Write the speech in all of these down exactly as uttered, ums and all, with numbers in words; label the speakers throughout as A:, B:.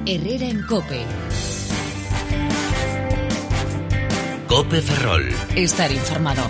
A: Herrera en COPE.
B: COPE Ferrol.
A: Estar informado.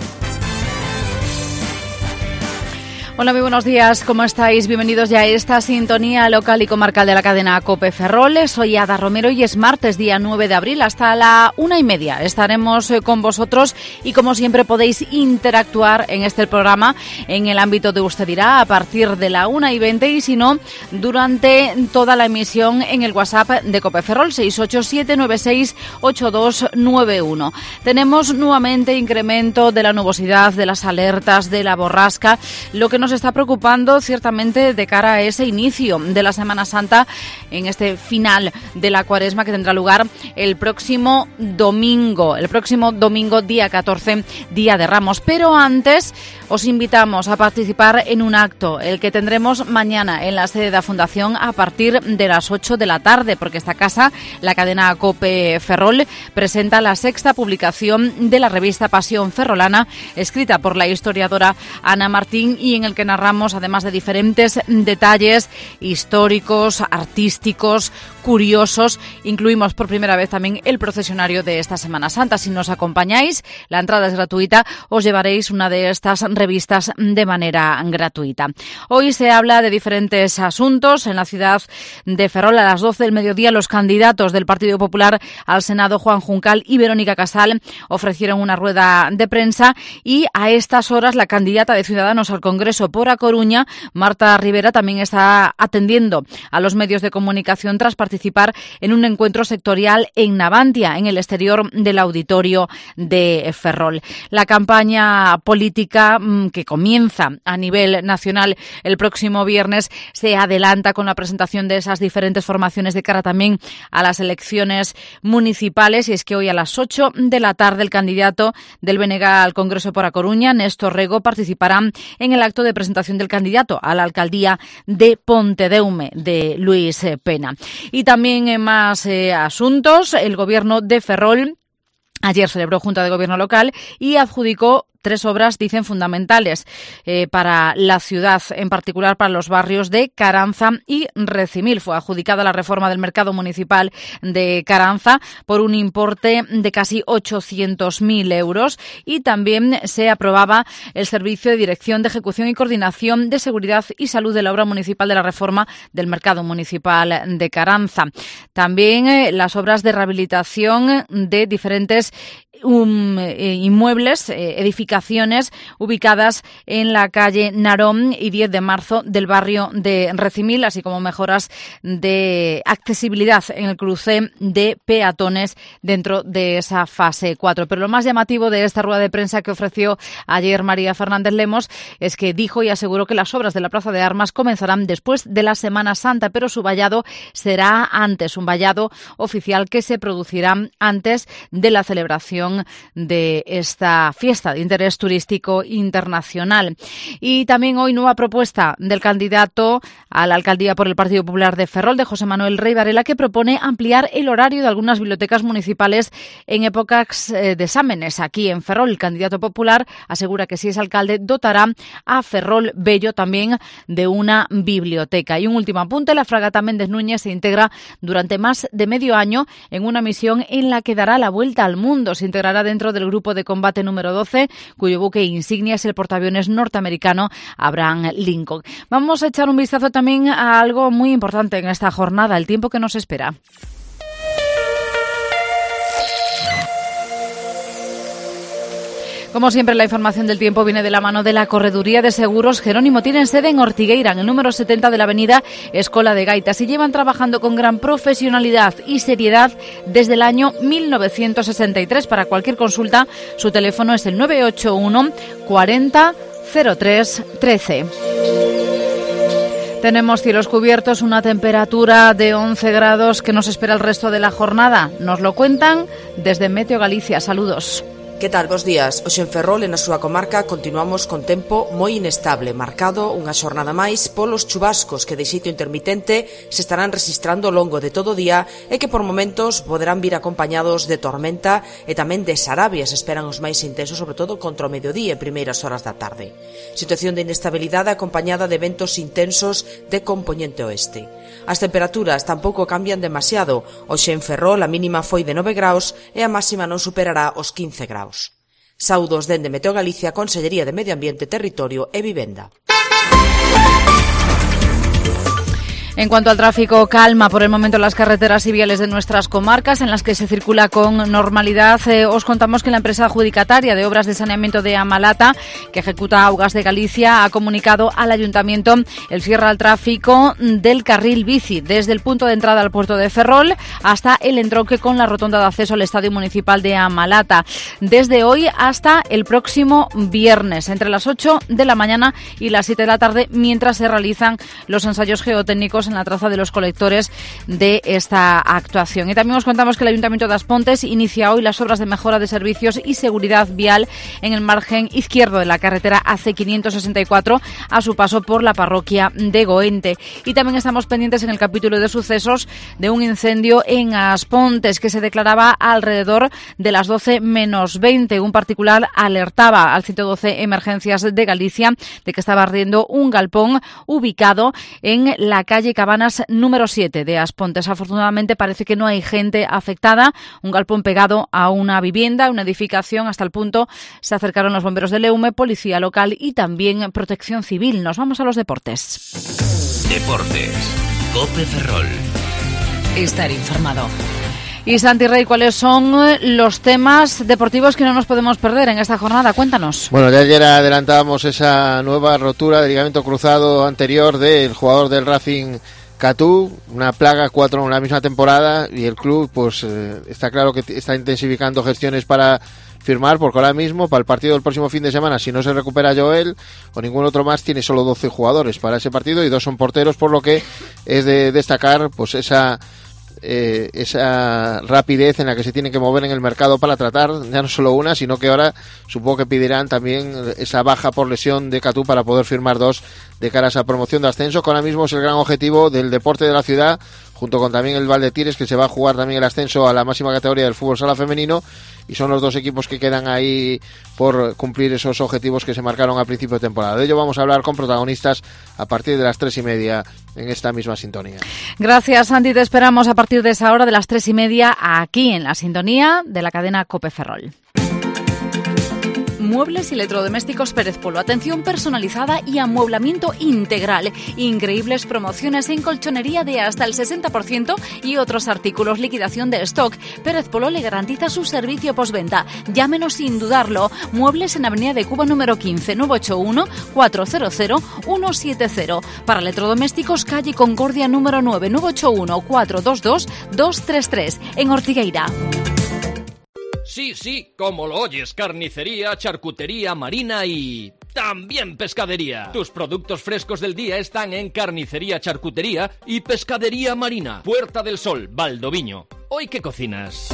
C: Hola, muy buenos días, ¿cómo estáis? Bienvenidos ya a esta sintonía local y comarcal de la cadena COPE Ferrol. Soy Ada Romero y es martes, día nueve de abril, hasta la una y media. Estaremos con vosotros y, como siempre, podéis interactuar en este programa en el ámbito de Usted Dirá a partir de la una y veinte y, si no, durante toda la emisión en el WhatsApp de COPE Ferrol, seis ocho siete nueve seis ocho dos nueve uno. Tenemos nuevamente incremento de la nubosidad, de las alertas, de la borrasca, lo que nos está preocupando ciertamente de cara a ese inicio de la Semana Santa, en este final de la Cuaresma que tendrá lugar el próximo domingo, el próximo domingo día catorce, Día de Ramos. Pero antes os invitamos a participar en un acto, el que tendremos mañana en la sede de la Fundación a partir de las ocho de la tarde, porque esta casa, la cadena COPE Ferrol, presenta la sexta publicación de la revista Pasión Ferrolana, escrita por la historiadora Ana Martín, y en el que narramos, además de diferentes detalles históricos, artísticos, curiosos, incluimos por primera vez también el procesionario de esta Semana Santa. Si nos acompañáis, la entrada es gratuita, os llevaréis una de estas revistas de manera gratuita. Hoy se habla de diferentes asuntos. En la ciudad de Ferrol, a las doce del mediodía, los candidatos del Partido Popular al Senado, Juan Juncal y Verónica Casal, ofrecieron una rueda de prensa, y a estas horas la candidata de Ciudadanos al Congreso por A Coruña, Marta Rivera, también está atendiendo a los medios de comunicación tras participar en un encuentro sectorial en Navantia, en el exterior del auditorio de Ferrol. La campaña política mmm, que comienza a nivel nacional el próximo viernes se adelanta con la presentación de esas diferentes formaciones de cara también a las elecciones municipales, y es que hoy a las ocho de la tarde el candidato del B N G al Congreso por A Coruña, Néstor Rego, participará en el acto de presentación del candidato a la alcaldía de Pontedeume, de Luis Pena. Y también en más eh, asuntos, el Gobierno de Ferrol ayer celebró Junta de Gobierno local y adjudicó tres obras, dicen, fundamentales eh, para la ciudad, en particular para los barrios de Caranza y Recimil. Fue adjudicada la reforma del mercado municipal de Caranza por un importe de casi ochocientos mil euros, y también se aprobaba el servicio de dirección de ejecución y coordinación de seguridad y salud de la obra municipal de la reforma del mercado municipal de Caranza. También eh, las obras de rehabilitación de diferentes Um, eh, inmuebles, eh, edificaciones ubicadas en la calle Narón y diez de marzo del barrio de Recimil, así como mejoras de accesibilidad en el cruce de peatones dentro de esa fase cuatro. Pero lo más llamativo de esta rueda de prensa que ofreció ayer María Fernández Lemos es que dijo y aseguró que las obras de la Plaza de Armas comenzarán después de la Semana Santa, pero su vallado será antes, un vallado oficial que se producirá antes de la celebración de esta fiesta de interés turístico internacional. Y también hoy nueva propuesta del candidato a la alcaldía por el Partido Popular de Ferrol, de José Manuel Rey Varela, que propone ampliar el horario de algunas bibliotecas municipales en épocas de exámenes aquí en Ferrol. El candidato popular asegura que, si es alcalde, dotará a Ferrol Bello también de una biblioteca. Y un último apunte: la fragata Méndez Núñez se integra durante más de medio año en una misión en la que dará la vuelta al mundo. Se integrará dentro del grupo de combate número doce, cuyo buque insignia es el portaaviones norteamericano Abraham Lincoln. Vamos a echar un vistazo también a algo muy importante en esta jornada: el tiempo que nos espera. Como siempre, la información del tiempo viene de la mano de la Correduría de Seguros Jerónimo. Tienen sede en Ortigueira, en el número setenta de la avenida Escola de Gaitas, y llevan trabajando con gran profesionalidad y seriedad desde el año mil novecientos sesenta y tres. Para cualquier consulta, su teléfono es el nueve ocho uno cuarenta cero tres trece. Tenemos cielos cubiertos, una temperatura de once grados que nos espera el resto de la jornada. Nos lo cuentan desde Meteo Galicia. Saludos.
D: Que tal, bos días? Hoxe en Ferrol e na súa comarca continuamos con tempo moi inestable, marcado unha xornada máis polos chubascos que de xeito intermitente se estarán registrando ao longo de todo o día e que por momentos poderán vir acompañados de tormenta e tamén de sarabias, esperan os máis intensos, sobre todo contra o mediodía e primeiras horas da tarde. Situación de inestabilidade acompañada de ventos intensos de compoñente oeste. As temperaturas tampouco cambian demasiado. Hoxe en Ferrol a mínima foi de nove graus e a máxima non superará os quince graus. Saudos dende Meteo Galicia, Consellería de Medio Ambiente, Territorio e Vivenda.
C: En cuanto al tráfico, calma por el momento en las carreteras y viales de nuestras comarcas en las que se circula con normalidad. Eh, os contamos que la empresa adjudicataria de obras de saneamiento de Amalata, que ejecuta Augas de Galicia, ha comunicado al Ayuntamiento el cierre al tráfico del carril bici desde el punto de entrada al puerto de Ferrol hasta el entronque con la rotonda de acceso al Estadio Municipal de Amalata. Desde hoy hasta el próximo viernes, entre las ocho de la mañana y las siete de la tarde, mientras se realizan los ensayos geotécnicos en la traza de los colectores de esta actuación. Y también os contamos que el Ayuntamiento de Aspontes inicia hoy las obras de mejora de servicios y seguridad vial en el margen izquierdo de la carretera A C quinientos sesenta y cuatro a su paso por la parroquia de Goente. Y también estamos pendientes en el capítulo de sucesos de un incendio en Aspontes que se declaraba alrededor de las doce menos veinte. Un particular alertaba al ciento doce Emergencias de Galicia de que estaba ardiendo un galpón ubicado en la calle Cabanas número siete de Aspontes. Afortunadamente parece que no hay gente afectada. Un galpón pegado a una vivienda, una edificación. Hasta el punto se acercaron los bomberos de Leume, policía local y también protección civil. Nos vamos a los deportes.
B: Deportes. COPE Ferrol.
A: Estar informado.
C: Y Santi Rey, ¿cuáles son los temas deportivos que no nos podemos perder en esta jornada? Cuéntanos.
E: Bueno, ya ayer adelantábamos esa nueva rotura de ligamento cruzado anterior del jugador del Racing, Catú, una plaga, cuatro en la misma temporada, y el club pues eh, está claro que está intensificando gestiones para firmar, porque ahora mismo para el partido del próximo fin de semana, si no se recupera Joel o ningún otro más, tiene solo doce jugadores para ese partido y dos son porteros, por lo que es de destacar pues esa Eh, esa rapidez en la que se tienen que mover en el mercado para tratar ya no solo una, sino que ahora supongo que pedirán también esa baja por lesión de Catú para poder firmar dos de cara a esa promoción de ascenso, que ahora mismo es el gran objetivo del deporte de la ciudad, junto con también el Valdetires, que se va a jugar también el ascenso a la máxima categoría del fútbol sala femenino, y son los dos equipos que quedan ahí por cumplir esos objetivos que se marcaron a principio de temporada. De ello vamos a hablar con protagonistas a partir de las tres y media en esta misma sintonía.
C: Gracias, Santi. Te esperamos a partir de esa hora de las tres y media aquí en la sintonía de la cadena COPE Ferrol. Muebles y electrodomésticos Pérez Polo. Atención personalizada y amueblamiento integral. Increíbles promociones en colchonería de hasta el sesenta por ciento y otros artículos. Liquidación de stock. Pérez Polo le garantiza su servicio postventa. Llámenos sin dudarlo. Muebles en Avenida de Cuba número quince, nueve ocho uno, cuatro cero cero, uno siete cero. Para electrodomésticos, calle Concordia número nueve, nueve ocho uno, cuatro dos dos, dos tres tres. En Ortigueira.
F: Sí, sí, como lo oyes, carnicería, charcutería, marina y también pescadería. Tus productos frescos del día están en Carnicería, Charcutería y Pescadería Marina. Puerta del Sol, Valdoviño. ¿Hoy qué cocinas?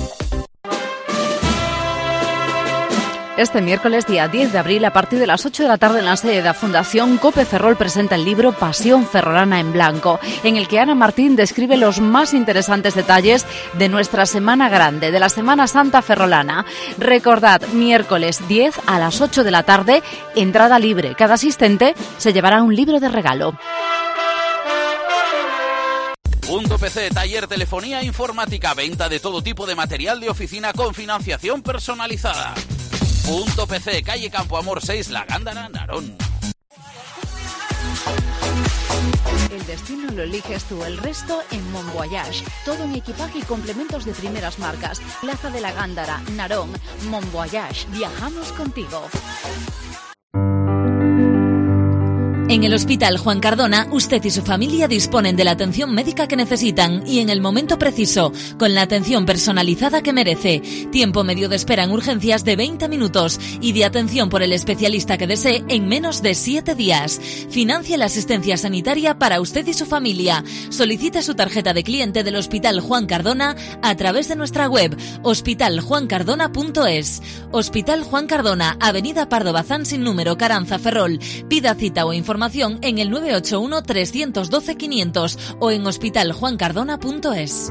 C: Este miércoles, día diez de abril, a partir de las ocho de la tarde en la sede de la Fundación COPE Ferrol presenta el libro Pasión Ferrolana en Blanco, en el que Ana Martín describe los más interesantes detalles de nuestra Semana Grande, de la Semana Santa Ferrolana. Recordad, miércoles diez a las ocho de la tarde, entrada libre. Cada asistente se llevará un libro de regalo.
G: Punto P C, taller, telefonía, informática, venta de todo tipo de material de oficina con financiación personalizada. Punto P C, calle Campo Amor seis, La Gándara, Narón.
C: El destino lo eliges tú, el resto en Mon Voyage. Todo en equipaje y complementos de primeras marcas. Plaza de la Gándara, Narón. Mon Voyage, viajamos contigo.
A: En el Hospital Juan Cardona, usted y su familia disponen de la atención médica que necesitan y en el momento preciso, con la atención personalizada que merece. Tiempo medio de espera en urgencias de veinte minutos y de atención por el especialista que desee en menos de siete días. Financia la asistencia sanitaria para usted y su familia. Solicite su tarjeta de cliente del Hospital Juan Cardona a través de nuestra web hospital juan cardona punto es. Hospital Juan Cardona, Avenida Pardo Bazán sin número, Caranza, Ferrol. Pida cita o información en el nueve ocho uno, tres uno dos, quinientos o en hospital juan cardona punto es.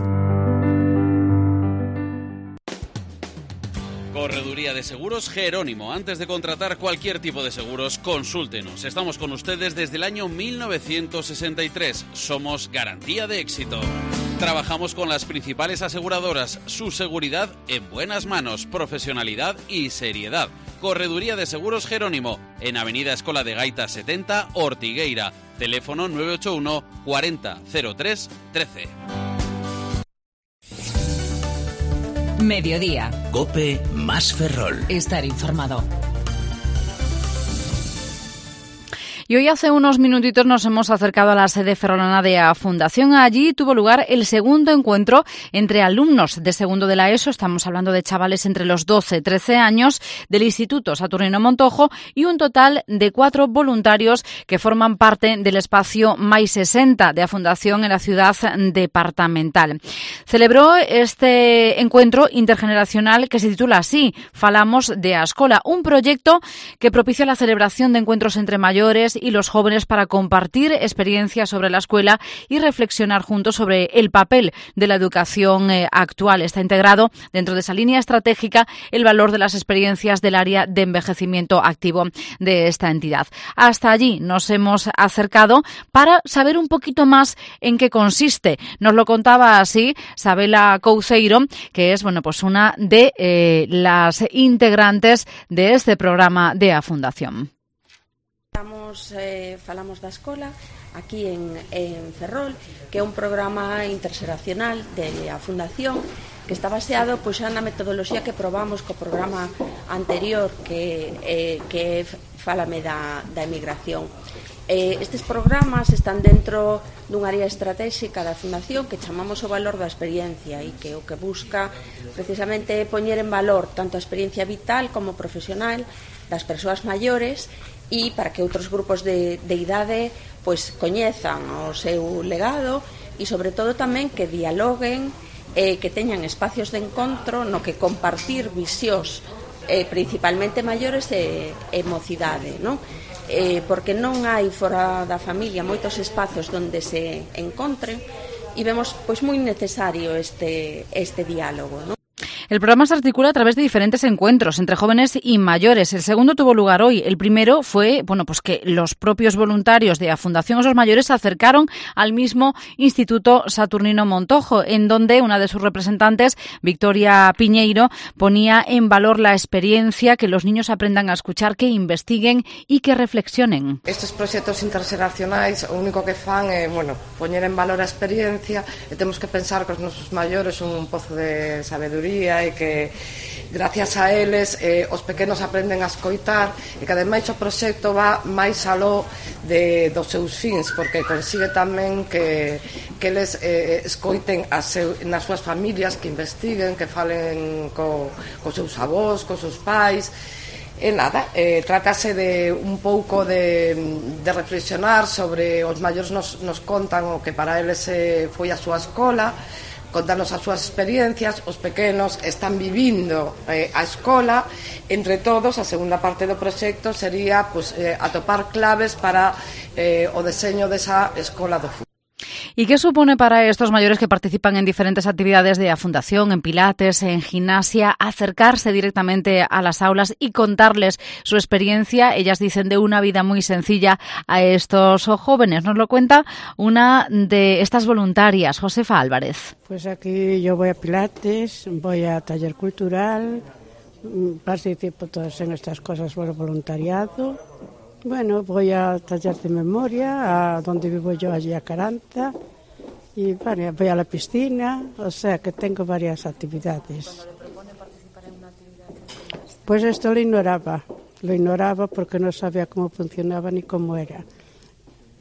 G: Correduría de Seguros Jerónimo. Antes de contratar cualquier tipo de seguros, consúltenos. Estamos con ustedes desde el año mil novecientos sesenta y tres. Somos garantía de éxito. Trabajamos con las principales aseguradoras. Su seguridad en buenas manos, profesionalidad y seriedad. Correduría de Seguros Jerónimo, en Avenida Escola de Gaita setenta, Ortigueira. Teléfono nueve ocho uno, cuarenta, cero tres, trece.
A: Mediodía.
B: COPE más Ferrol.
A: Estar informado.
C: Y hoy hace unos minutitos nos hemos acercado a la sede ferrolana de A Fundación. Allí tuvo lugar el segundo encuentro entre alumnos de segundo de la ESO. Estamos hablando de chavales entre los doce y trece años del Instituto Saturnino Montojo y un total de cuatro voluntarios que forman parte del espacio Mai sesenta de A Fundación en la ciudad departamental. Celebró este encuentro intergeneracional que se titula así, Falamos de a Escola, un proyecto que propicia la celebración de encuentros entre mayores y los jóvenes para compartir experiencias sobre la escuela y reflexionar juntos sobre el papel de la educación eh, actual. Está integrado dentro de esa línea estratégica el valor de las experiencias del área de envejecimiento activo de esta entidad. Hasta allí nos hemos acercado para saber un poquito más en qué consiste. Nos lo contaba así Sabela Couceiro, que es bueno pues una de eh, las integrantes de este programa de A Fundación.
H: Falamos, eh, falamos da escola aquí en, en Ferrol, que é un programa interxeracional de a Fundación que está baseado pois, xa na metodoloxía que probamos co programa anterior que, eh, que Fálame da, da emigración. Eh, estes programas están dentro dun área estratégica da Fundación que chamamos o valor da experiencia e que o que busca precisamente é poñer en valor tanto a experiencia vital como profesional das persoas maiores e para que outros grupos de, de idade pois coñezan o seu legado e sobre todo tamén que dialoguen, eh, que teñan espacios de encontro no que compartir visións eh, principalmente maiores e, e mocidade, non? Eh, porque non hai fora da familia moitos espacios onde se encontren e vemos pois moi necesario este, este diálogo, non?
C: El programa se articula a través de diferentes encuentros entre jóvenes y mayores. El segundo tuvo lugar hoy. El primero fue, bueno, pues que los propios voluntarios de la Fundación Osos Mayores se acercaron al mismo Instituto Saturnino Montojo, en donde una de sus representantes, Victoria Piñeiro, ponía en valor la experiencia, que los niños aprendan a escuchar, que investiguen y que reflexionen.
I: Estes proxectos interxeracionais o único que fan é, bueno, poñer en valor a experiencia e temos que pensar que os nosos maiores son un pozo de sabedoría e que gracias a eles eh, os pequenos aprenden a escoitar e que ademais o proxecto va máis aló de, dos seus fins porque consigue tamén que, que eles eh, escoiten a seu, nas súas familias, que investiguen, que falen co, co seus avós, cos seus pais. E nada, eh, trátase de un pouco de, de reflexionar sobre os maiores nos, nos contan o que para eles eh, foi a súa escola, contanos as súas experiencias, os pequenos están vivindo eh, a escola, entre todos a segunda parte do proxecto sería pues, eh, atopar claves para eh, o deseño desa escola do futuro.
C: ¿Y qué supone para estos mayores que participan en diferentes actividades de la Fundación, en pilates, en gimnasia, acercarse directamente a las aulas y contarles su experiencia? Ellas dicen de una vida muy sencilla a estos jóvenes. Nos lo cuenta una de estas voluntarias, Josefa Álvarez.
J: Pues aquí yo voy a pilates, voy a taller cultural, participo todas en estas cosas por voluntariado. Bueno, voy a taller de memoria, a donde vivo yo, allí a Caranza, y bueno, voy a la piscina, o sea que tengo varias actividades.
H: ¿Le propone participar en una actividad?
J: Pues esto lo ignoraba, lo ignoraba porque no sabía cómo funcionaba ni cómo era.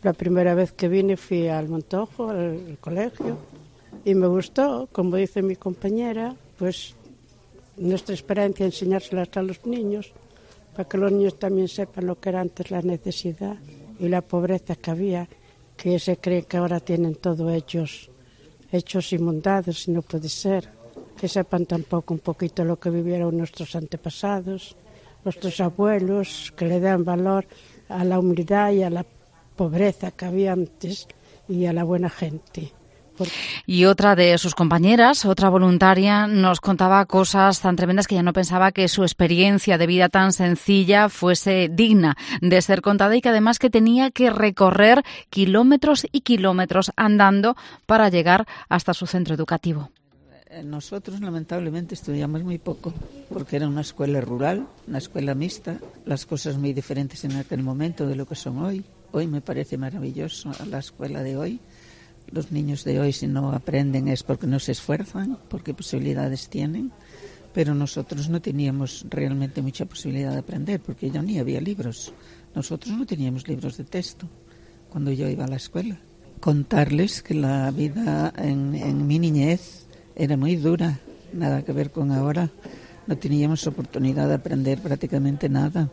J: La primera vez que vine fui al Montojo, al colegio, y me gustó, como dice mi compañera, pues nuestra experiencia enseñárselas a los niños, para que los niños también sepan lo que era antes la necesidad y la pobreza que había, que se cree que ahora tienen todo hechos, hechos inundados, y no puede ser. Que sepan tampoco un poquito lo que vivieron nuestros antepasados, nuestros abuelos, que le dan valor a la humildad y a la pobreza que había antes y a la buena gente. Porque...
C: Y otra de sus compañeras, otra voluntaria, nos contaba cosas tan tremendas que ya no pensaba que su experiencia de vida tan sencilla fuese digna de ser contada, y que además que tenía que recorrer kilómetros y kilómetros andando para llegar hasta su centro educativo.
K: Nosotros lamentablemente estudiamos muy poco, porque era una escuela rural, una escuela mixta, las cosas muy diferentes en aquel momento de lo que son hoy. Hoy me parece maravilloso la escuela de hoy. Los niños de hoy, si no aprenden es porque no se esfuerzan, porque posibilidades tienen, pero nosotros no teníamos realmente mucha posibilidad de aprender, porque ya ni había libros. Nosotros no teníamos libros de texto cuando yo iba a la escuela. Contarles que la vida en, en mi niñez era muy dura, nada que ver con ahora. No teníamos oportunidad de aprender prácticamente nada.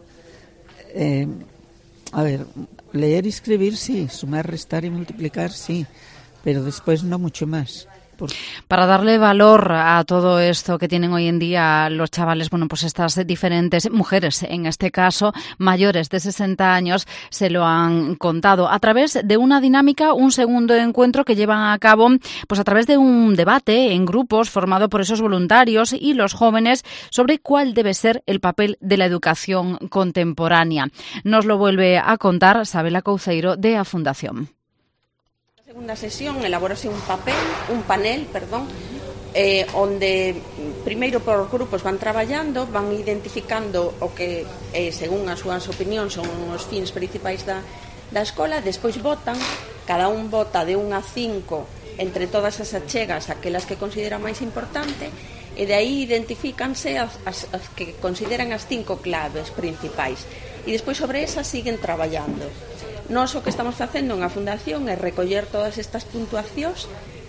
K: Eh, a ver, leer y escribir sí, sumar, restar y multiplicar sí, pero después no mucho más.
C: Para darle valor a todo esto que tienen hoy en día los chavales, bueno, pues estas diferentes mujeres, en este caso mayores de sesenta años, se lo han contado a través de una dinámica, un segundo encuentro que llevan a cabo, pues a través de un debate en grupos formado por esos voluntarios y los jóvenes sobre cuál debe ser el papel de la educación contemporánea. Nos lo vuelve a contar Sabela Couceiro de A Fundación.
H: Segunda sesión elaborase un papel, un panel, perdón, eh, onde primeiro por grupos van traballando, van identificando o que, eh, según as súas opinións, son os fins principais da, da escola, despois votan, cada un vota de un a cinco entre todas as achegas, aquelas que considera máis importante, e de aí identifícanse as, as, as que consideran as cinco claves principais, e despois sobre esas siguen traballando. Nós o que estamos facendo en a Fundación é recoller todas estas puntuacións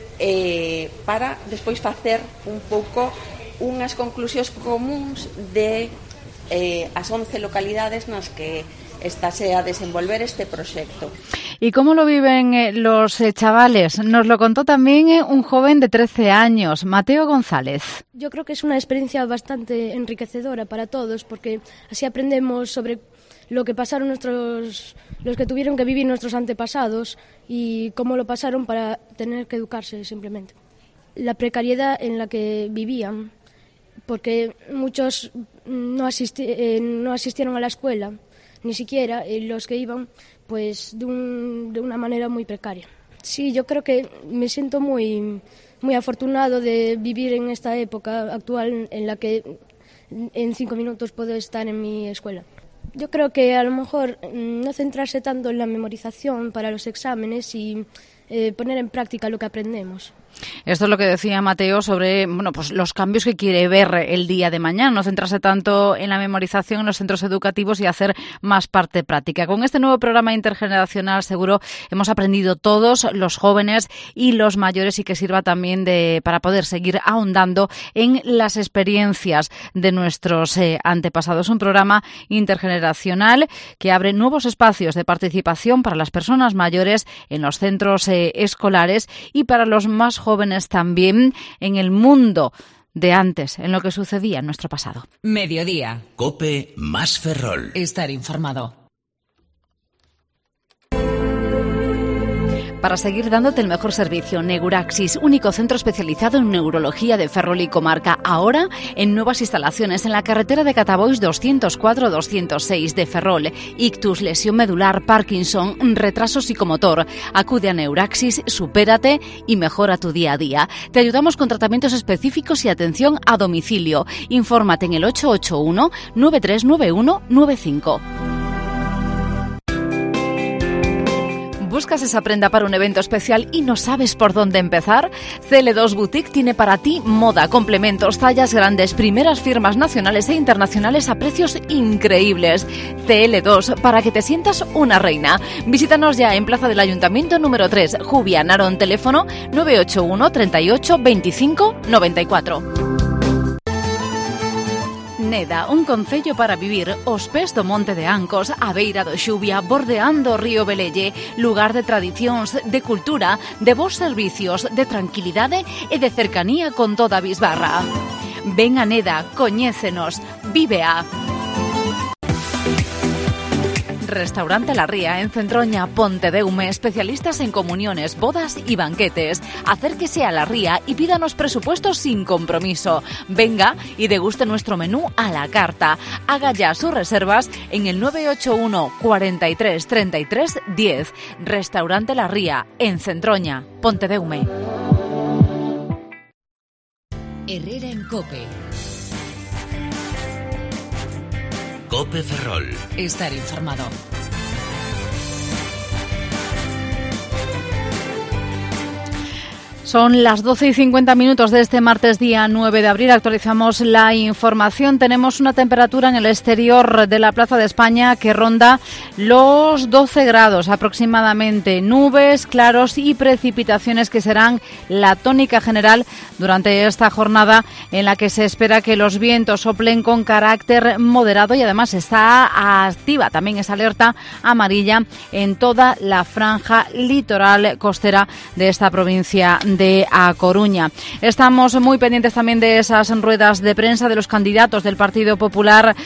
H: eh, para despois facer un pouco unhas conclusións comuns de eh, as once localidades nas que estase a desenvolver este proxecto.
C: ¿Y cómo lo viven eh, los eh, chavales? Nos lo contó también eh, un joven de trece años, Mateo González.
L: Yo creo que es una experiencia bastante enriquecedora para todos, porque así aprendemos sobre lo que pasaron nuestros, los que tuvieron que vivir nuestros antepasados y cómo lo pasaron para tener que educarse simplemente. La precariedad en la que vivían, porque muchos no, asisti- eh, no asistieron a la escuela, ni siquiera eh, los que iban, pues de, un, de una manera muy precaria. Sí, yo creo que me siento muy, muy afortunado de vivir en esta época actual en la que en cinco minutos puedo estar en mi escuela. Yo creo que a lo mejor no centrarse tanto en la memorización para los exámenes y eh, poner en práctica lo que aprendemos.
C: Esto es lo que decía Mateo sobre bueno, pues los cambios que quiere ver el día de mañana, no centrarse tanto en la memorización en los centros educativos y hacer más parte práctica. Con este nuevo programa intergeneracional seguro hemos aprendido todos, los jóvenes y los mayores, y que sirva también de para poder seguir ahondando en las experiencias de nuestros eh, antepasados. Un programa intergeneracional que abre nuevos espacios de participación para las personas mayores en los centros eh, escolares y para los más jóvenes también en el mundo de antes, en lo que sucedía en nuestro pasado.
B: Mediodía. COPE más Ferrol. Estar informado.
C: Para seguir dándote el mejor servicio, Neuraxis, único centro especializado en neurología de Ferrol y comarca, ahora en nuevas instalaciones en la carretera de Catabois doscientos cuatro doscientos seis de Ferrol. Ictus, lesión medular, Parkinson, retraso psicomotor. Acude a Neuraxis, supérate y mejora tu día a día. Te ayudamos con tratamientos específicos y atención a domicilio. Infórmate en el ocho ocho uno, nueve tres nueve uno, nueve cinco. ¿Buscas esa prenda para un evento especial y no sabes por dónde empezar? C L dos Boutique tiene para ti moda, complementos, tallas grandes, primeras firmas nacionales e internacionales a precios increíbles. C L dos, para que te sientas una reina. Visítanos ya en Plaza del Ayuntamiento número tres, Jubia, Narón, teléfono nueve ocho uno, treinta y ocho, veinticinco, noventa y cuatro. Neda, un concello para vivir aos pés do Monte de Ancos, a beira do Xubia, bordeando o río Velelle, lugar de tradicións, de cultura, de bons servicios, de tranquilidade e de cercanía con toda a bisbarra. Ven a Neda, coñécenos, vívea. Restaurante La Ría, en Centroña, Pontedeume, especialistas en comuniones, bodas y banquetes. Acérquese a La Ría y pídanos presupuestos sin compromiso. Venga y deguste nuestro menú a la carta. Haga ya sus reservas en el nueve ocho uno, cuarenta y tres, treinta y tres, diez. Restaurante La Ría, en Centroña, Pontedeume.
A: Herrera en COPE.
B: COPE Ferrol.
A: Estar informado.
C: Son las doce y cincuenta minutos de este martes día nueve de abril. Actualizamos la información. Tenemos una temperatura en el exterior de la Plaza de España que ronda los doce grados aproximadamente. Nubes, claros y precipitaciones que serán la tónica general durante esta jornada en la que se espera que los vientos soplen con carácter moderado y además está activa también esa alerta amarilla en toda la franja litoral costera de esta provincia de A Coruña. Estamos muy pendientes también de esas ruedas de prensa de los candidatos del Partido Popular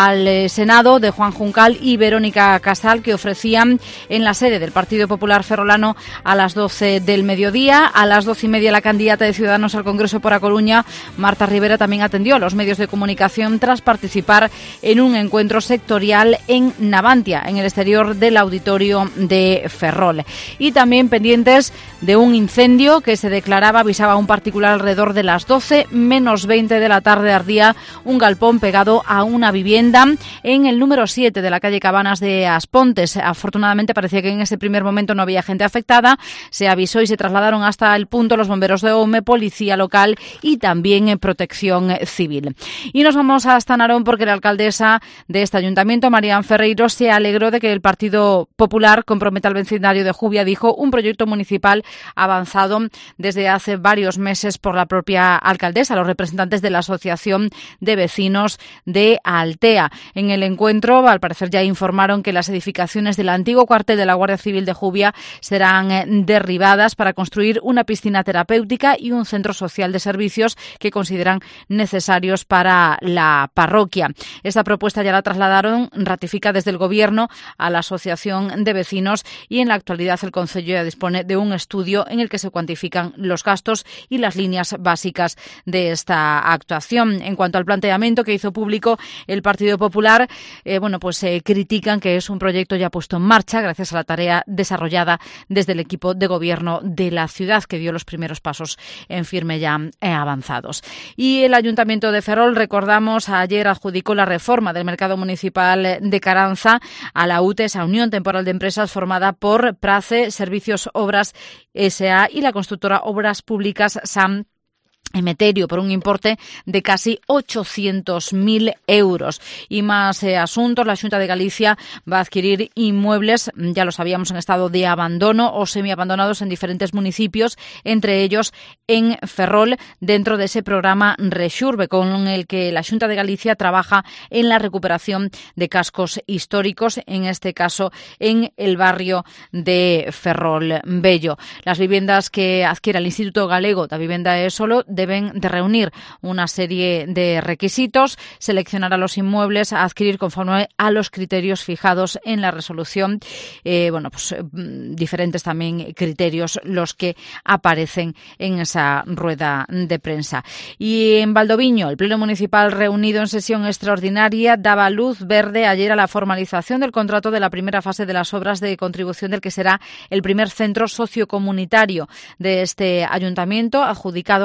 C: al Senado, de Juan Juncal y Verónica Casal, que ofrecían en la sede del Partido Popular ferrolano a las doce del mediodía. A las doce y media la candidata de Ciudadanos al Congreso por A Coruña, Marta Rivera, también atendió a los medios de comunicación tras participar en un encuentro sectorial en Navantia, en el exterior del auditorio de Ferrol. Y también pendientes de un incendio que se declaraba, avisaba un particular alrededor de las doce menos veinte de la tarde. Ardía un galpón pegado a una vivienda en el número siete de la calle Cabanas de Aspontes. Afortunadamente parecía que en ese primer momento no había gente afectada. Se avisó y se trasladaron hasta el punto los bomberos de Ome, policía local y también protección civil. Y nos vamos hasta Narón porque la alcaldesa de este ayuntamiento, Marián Ferreiro, se alegró de que el Partido Popular comprometa al vecindario de Jubia, dijo, un proyecto municipal avanzado desde hace varios meses por la propia alcaldesa, los representantes de la Asociación de Vecinos de Altea. En el encuentro, al parecer ya informaron que las edificaciones del antiguo cuartel de la Guardia Civil de Jubia serán derribadas para construir una piscina terapéutica y un centro social de servicios que consideran necesarios para la parroquia. Esta propuesta ya la trasladaron, ratifica desde el Gobierno a la Asociación de Vecinos, y en la actualidad el Concello ya dispone de un estudio en el que se cuantifican los gastos y las líneas básicas de esta actuación. En cuanto al planteamiento que hizo público el Partido Popular, eh, bueno, pues se eh, critican que es un proyecto ya puesto en marcha gracias a la tarea desarrollada desde el equipo de gobierno de la ciudad, que dio los primeros pasos en firme ya eh, avanzados. Y el Ayuntamiento de Ferrol, recordamos, ayer adjudicó la reforma del mercado municipal de Caranza a la U T E, esa Unión Temporal de Empresas formada por Prace, Servicios Obras S A y la constructora Obras Públicas SAM Emeterio, por un importe de casi ochocientos mil euros. Y más eh, asuntos. La Xunta de Galicia va a adquirir inmuebles, ya lo sabíamos, en estado de abandono o semiabandonados en diferentes municipios, entre ellos en Ferrol, dentro de ese programa Rexurbe, con el que la Xunta de Galicia trabaja en la recuperación de cascos históricos, en este caso en el barrio de Ferrol Bello. Las viviendas que adquiera el Instituto Galego da Vivenda e Solo deben de reunir una serie de requisitos, seleccionar a los inmuebles a adquirir conforme a los criterios fijados en la resolución. Eh, bueno, pues diferentes también criterios los que aparecen en esa rueda de prensa. Y en Valdoviño, el Pleno Municipal reunido en sesión extraordinaria daba luz verde ayer a la formalización del contrato de la primera fase de las obras de contribución del que será el primer centro sociocomunitario de este ayuntamiento, adjudicado a la empresa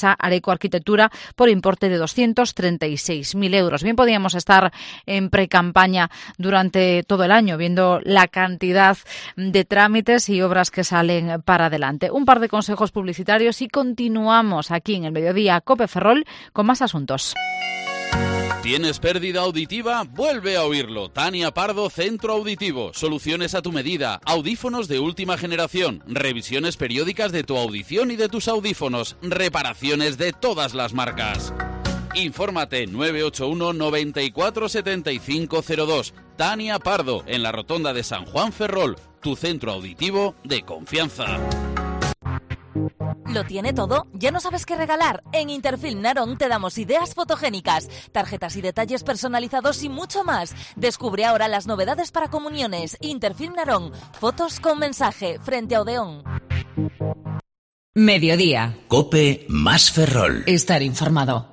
C: empresa Areco Arquitectura por importe de doscientos treinta y seis mil euros. Bien, podíamos estar en precampaña durante todo el año viendo la cantidad de trámites y obras que salen para adelante. Un par de consejos publicitarios y continuamos aquí en el Mediodía COPE Ferrol con más asuntos.
G: ¿Tienes pérdida auditiva? Vuelve a oírlo. Tania Pardo, Centro Auditivo. Soluciones a tu medida. Audífonos de última generación. Revisiones periódicas de tu audición y de tus audífonos. Reparaciones de todas las marcas. Infórmate nueve ocho uno, noventa y cuatro, setenta y cinco cero dos. Tania Pardo, en la Rotonda de San Juan Ferrol. Tu centro auditivo de confianza.
A: ¿Lo tiene todo? ¿Ya no sabes qué regalar? En Interfilm Narón te damos ideas fotogénicas, tarjetas y detalles personalizados y mucho más. Descubre ahora las novedades para comuniones. Interfilm Narón. Fotos con mensaje frente a Odeón.
B: Mediodía. COPE más Ferrol.
A: Estar informado.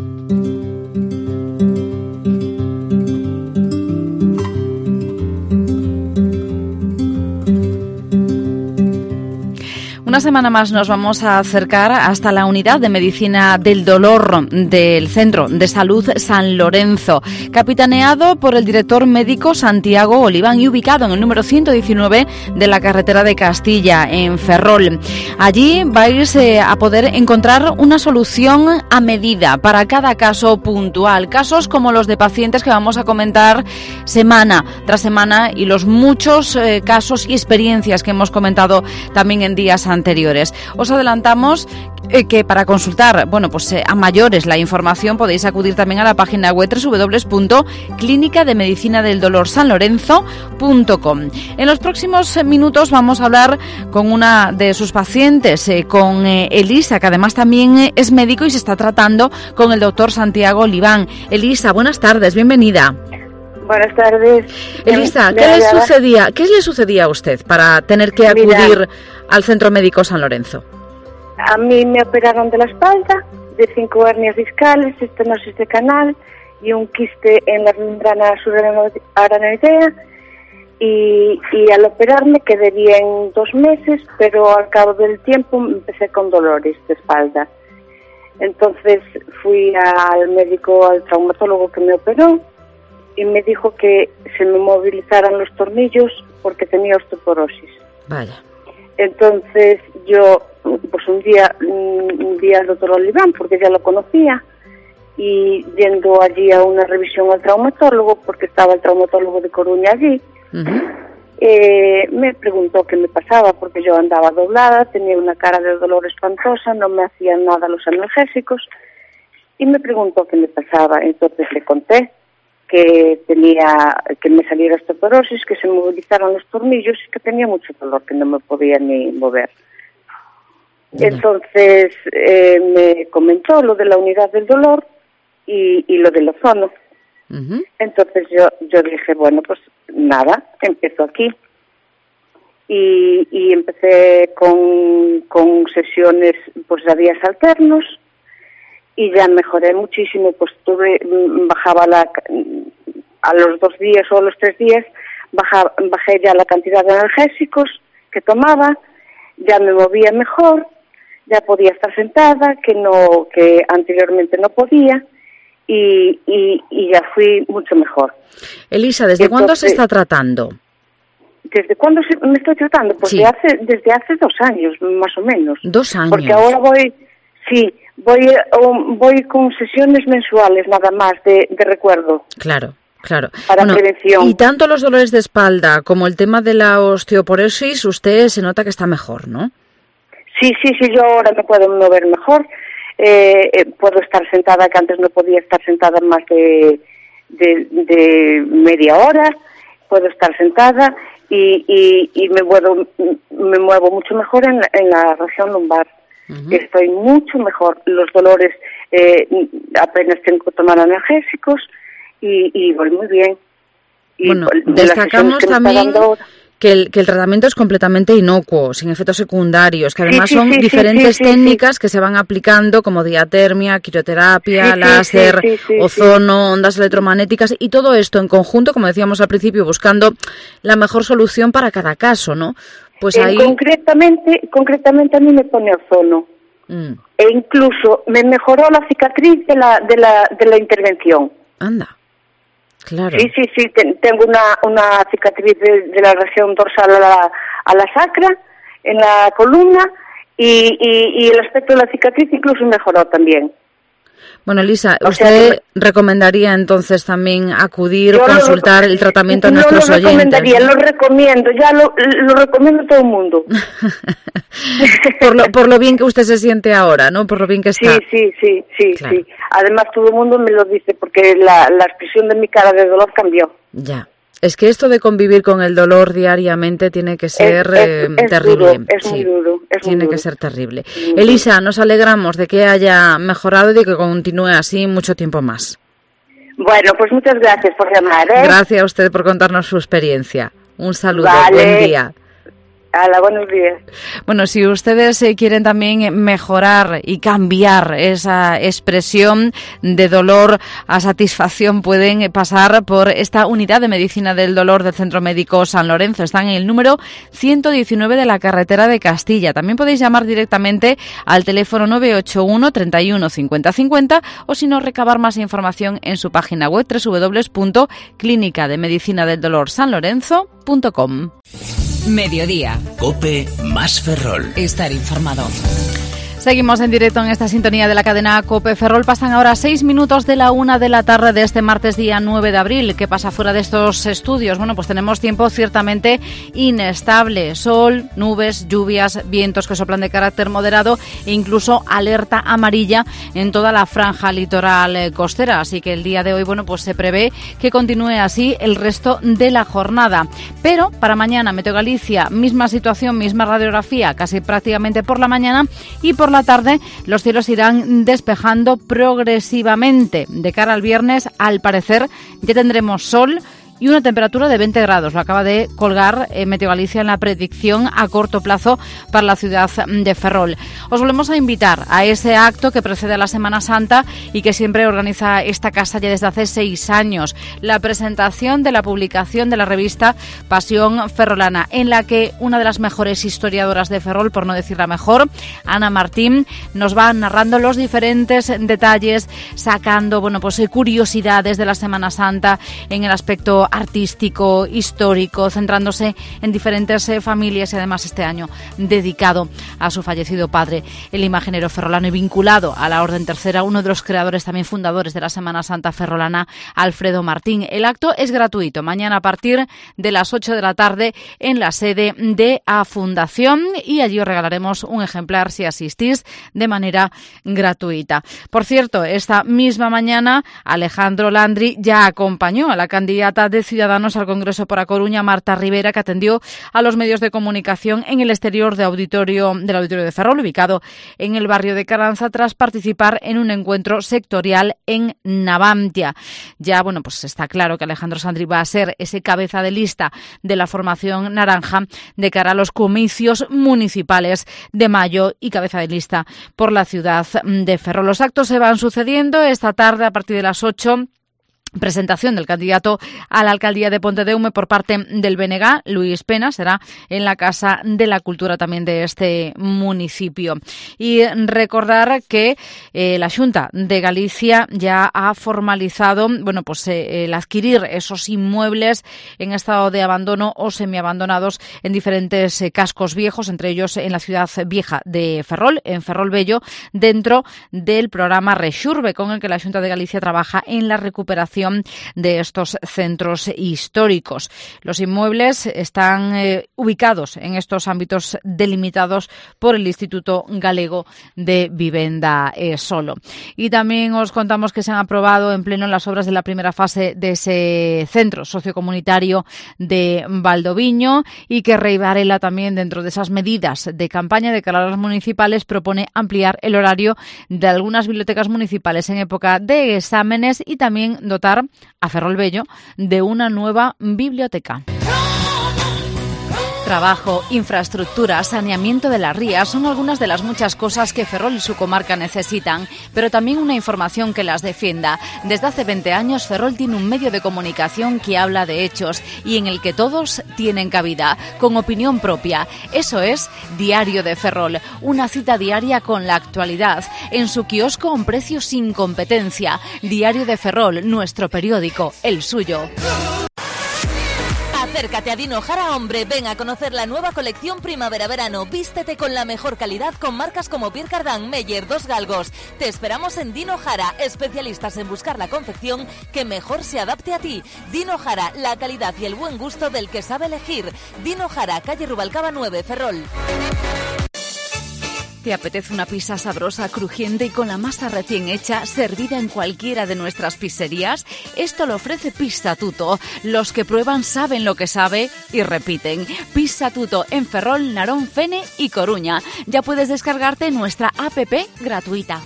C: Una semana más nos vamos a acercar hasta la unidad de medicina del dolor del Centro de Salud San Lorenzo, capitaneado por el director médico Santiago Oliván y ubicado en el número ciento diecinueve de la carretera de Castilla, en Ferrol. Allí vais eh, a poder encontrar una solución a medida para cada caso puntual, casos como los de pacientes que vamos a comentar semana tras semana y los muchos eh, casos y experiencias que hemos comentado también en días anteriores. Anteriores. Os adelantamos eh, que para consultar, bueno, pues eh, a mayores la información podéis acudir también a la página web doble u doble u doble u punto clínica de medicina del dolor san lorenzo punto com. En los próximos minutos vamos a hablar con una de sus pacientes, eh, con eh, Elisa, que además también eh, es médico y se está tratando con el doctor Santiago Oliván. Elisa, buenas tardes, bienvenida.
M: Buenas tardes.
C: Elisa, ¿qué le sucedía, qué le sucedía a usted para tener que acudir Mira, al Centro Médico San Lorenzo?
M: A mí me operaron de la espalda, de cinco hernias discales, estenosis de canal y un quiste en la membrana subaracnoidea. Y, y al operarme quedé bien dos meses, pero al cabo del tiempo empecé con dolores de espalda. Entonces fui al médico, al traumatólogo que me operó, y me dijo que se me movilizaran los tornillos porque tenía osteoporosis.
C: Vaya.
M: Entonces yo, pues un día, un día al doctor Oliván, porque ya lo conocía, y yendo allí a una revisión al traumatólogo, porque estaba el traumatólogo de Coruña allí, uh-huh. eh, me preguntó qué me pasaba, porque yo andaba doblada, tenía una cara de dolor espantosa, no me hacían nada los analgésicos, y me preguntó qué me pasaba. Entonces le conté que tenía, que me saliera osteoporosis, que se movilizaron los tornillos y que tenía mucho dolor, que no me podía ni mover. Bien. Entonces eh, me comentó lo de la unidad del dolor y, y lo del ozono. Uh-huh. Entonces yo yo dije, bueno, pues nada, empiezo aquí. Y, y empecé con, con sesiones pues de días alternos, y ya mejoré muchísimo, pues tuve, bajaba la, a los dos días o a los tres días, baja, bajé ya la cantidad de analgésicos que tomaba, ya me movía mejor, ya podía estar sentada, que no, que anteriormente no podía, y, y, y ya fui mucho mejor.
C: Elisa, ¿desde Entonces, cuándo se está tratando?
M: ¿Desde cuándo se, me estoy tratando? Pues sí. de hace, desde hace dos años, más o menos.
C: Dos años.
M: Porque ahora voy, sí, Voy um, voy con sesiones mensuales nada más de, de recuerdo.
C: Claro, claro.
M: Para bueno, prevención.
C: Y tanto los dolores de espalda como el tema de la osteoporosis, usted se nota que está mejor, ¿no?
M: Sí, sí, sí, yo ahora me puedo mover mejor. Eh, eh, puedo estar sentada, que antes no podía estar sentada más de, de, de media hora. Puedo estar sentada y, y, y me, muevo, me muevo mucho mejor en, en la región lumbar. Uh-huh. Estoy mucho mejor. Los dolores eh, apenas tengo que tomar analgésicos y, y voy muy bien. Y
C: bueno, destacamos que también que el, que el tratamiento es completamente inocuo, sin efectos secundarios, que además sí, sí, son sí, diferentes sí, sí, técnicas sí. que se van aplicando como diatermia, crioterapia, sí, láser, sí, sí, sí, ozono, sí. ondas electromagnéticas y todo esto en conjunto, como decíamos al principio, buscando la mejor solución para cada caso, ¿no? Pues ahí...
M: Eh, concretamente, concretamente a mí me pone ozono.
N: mm.
M: e incluso me mejoró la cicatriz de la, de la, de la intervención.
N: Anda, claro.
M: Sí, sí, sí, ten, tengo una, una cicatriz de, de la región dorsal a la, a la sacra, en la columna, y, y, y el aspecto de la cicatriz incluso mejoró también.
N: Bueno, Elisa,
M: o
N: ¿usted sea, me... recomendaría entonces también acudir o consultar
M: lo,
N: el tratamiento a
M: no
N: nuestros
M: lo recomendaría,
N: oyentes?
M: Lo recomiendo, ya lo, lo recomiendo a todo el mundo.
N: por, lo, por lo bien que usted se siente ahora, ¿no? Por lo bien que está.
M: Sí, sí, sí, sí,
N: claro.
M: sí. Además todo el mundo me lo dice porque la, la expresión de mi cara de dolor cambió.
N: Ya. Es que esto de convivir con el dolor diariamente tiene que ser
M: es, es,
N: eh,
M: es
N: terrible.
M: Duro, es
N: sí,
M: muy duro. Es
N: tiene
M: muy duro.
N: que ser terrible. Elisa, nos alegramos de que haya mejorado y de que continúe así mucho tiempo más.
M: Bueno, pues muchas gracias por llamar, ¿eh?
N: Gracias a usted por contarnos su experiencia. Un saludo,
M: vale.
N: Buen día.
M: Hola, buenos días.
C: Bueno, si ustedes eh, quieren también mejorar y cambiar esa expresión de dolor a satisfacción, pueden pasar por esta unidad de medicina del dolor del Centro Médico San Lorenzo. Están en el número ciento diecinueve de la carretera de Castilla. También podéis llamar directamente al teléfono nueve ocho uno, treinta y uno, cincuenta cincuenta o si no, recabar más información en su página web doble u doble u doble u punto clínica de medicina del dolor san lorenzo punto com.
B: Mediodía. COPE más Ferrol.
A: Estar informado.
C: Seguimos en directo en esta sintonía de la cadena COPE Ferrol. Pasan ahora seis minutos de la una de la tarde de este martes día nueve de abril. ¿Qué pasa fuera de estos estudios? Bueno, pues tenemos tiempo ciertamente inestable. Sol, nubes, lluvias, vientos que soplan de carácter moderado e incluso alerta amarilla en toda la franja litoral costera. Así que el día de hoy, bueno, pues se prevé que continúe así el resto de la jornada. Pero para mañana, Meteo Galicia, misma situación, misma radiografía, casi prácticamente por la mañana, y por la tarde los cielos irán despejando progresivamente. De cara al viernes, al parecer, ya tendremos sol y una temperatura de veinte grados. Lo acaba de colgar eh, Meteo Galicia en la predicción a corto plazo para la ciudad de Ferrol. Os volvemos a invitar a ese acto que precede a la Semana Santa y que siempre organiza esta casa ya desde hace seis años. La presentación de la publicación de la revista Pasión Ferrolana, en la que una de las mejores historiadoras de Ferrol, por no decir la mejor, Ana Martín, nos va narrando los diferentes detalles, sacando, bueno, pues curiosidades de la Semana Santa en el aspecto artístico, histórico, centrándose en diferentes eh, familias y además este año dedicado a su fallecido padre, el imaginero ferrolano y vinculado a la Orden Tercera, uno de los creadores, también fundadores de la Semana Santa ferrolana, Alfredo Martín. El acto es gratuito, mañana a partir de las ocho de la tarde en la sede de A Fundación, y allí os regalaremos un ejemplar si asistís de manera gratuita. Por cierto, esta misma mañana Alejandro Landri ya acompañó a la candidata de Ciudadanos al Congreso por A Coruña, Marta Rivera, que atendió a los medios de comunicación en el exterior de auditorio, del auditorio de Ferrol, ubicado en el barrio de Carranza, tras participar en un encuentro sectorial en Navantia. Ya, bueno, pues está claro que Alejandro Landri va a ser ese cabeza de lista de la formación naranja de cara a los comicios municipales de mayo y cabeza de lista por la ciudad de Ferrol. Los actos se van sucediendo esta tarde a partir de las ocho. Presentación del candidato a la alcaldía de Pontedeume por parte del B N G, Luis Pena, será en la Casa de la Cultura también de este municipio. Y recordar que eh, la Xunta de Galicia ya ha formalizado, bueno, pues eh, el adquirir esos inmuebles en estado de abandono o semiabandonados en diferentes eh, cascos viejos, entre ellos en la ciudad vieja de Ferrol, en Ferrol Bello, dentro del programa Rexurbe, con el que la Xunta de Galicia trabaja en la recuperación de estos centros históricos. Los inmuebles están eh, ubicados en estos ámbitos delimitados por el Instituto Galego de Vivenda eh, Solo. Y también os contamos que se han aprobado en pleno las obras de la primera fase de ese centro sociocomunitario de Valdoviño, y que Rei Varela también, dentro de esas medidas de campaña de cara a las municipales, propone ampliar el horario de algunas bibliotecas municipales en época de exámenes y también dotar a Ferrol Bello de una nueva biblioteca. Trabajo, infraestructura, saneamiento de las rías son algunas de las muchas cosas que Ferrol y su comarca necesitan, pero también una información que las defienda. Desde hace veinte años Ferrol tiene un medio de comunicación que habla de hechos y en el que todos tienen cabida, con opinión propia. Eso es Diario de Ferrol, una cita diaria con la actualidad, en su kiosco a un precio sin competencia. Diario de Ferrol, nuestro periódico, el suyo.
A: Acércate a Dino Jara Hombre, ven a conocer la nueva colección Primavera-Verano. Vístete con la mejor calidad con marcas como Pierre Cardin, Meyer, Dos Galgos. Te esperamos en Dino Jara, especialistas en buscar la confección que mejor se adapte a ti. Dino Jara, la calidad y el buen gusto del que sabe elegir. Dino Jara, calle Rubalcaba nueve, Ferrol.
C: ¿Te apetece una pizza sabrosa, crujiente y con la masa recién hecha, servida en cualquiera de nuestras pizzerías? Esto lo ofrece Pizza Tuto. Los que prueban saben lo que sabe y repiten. Pizza Tuto en Ferrol, Narón, Fene y Coruña. Ya puedes descargarte nuestra app gratuita.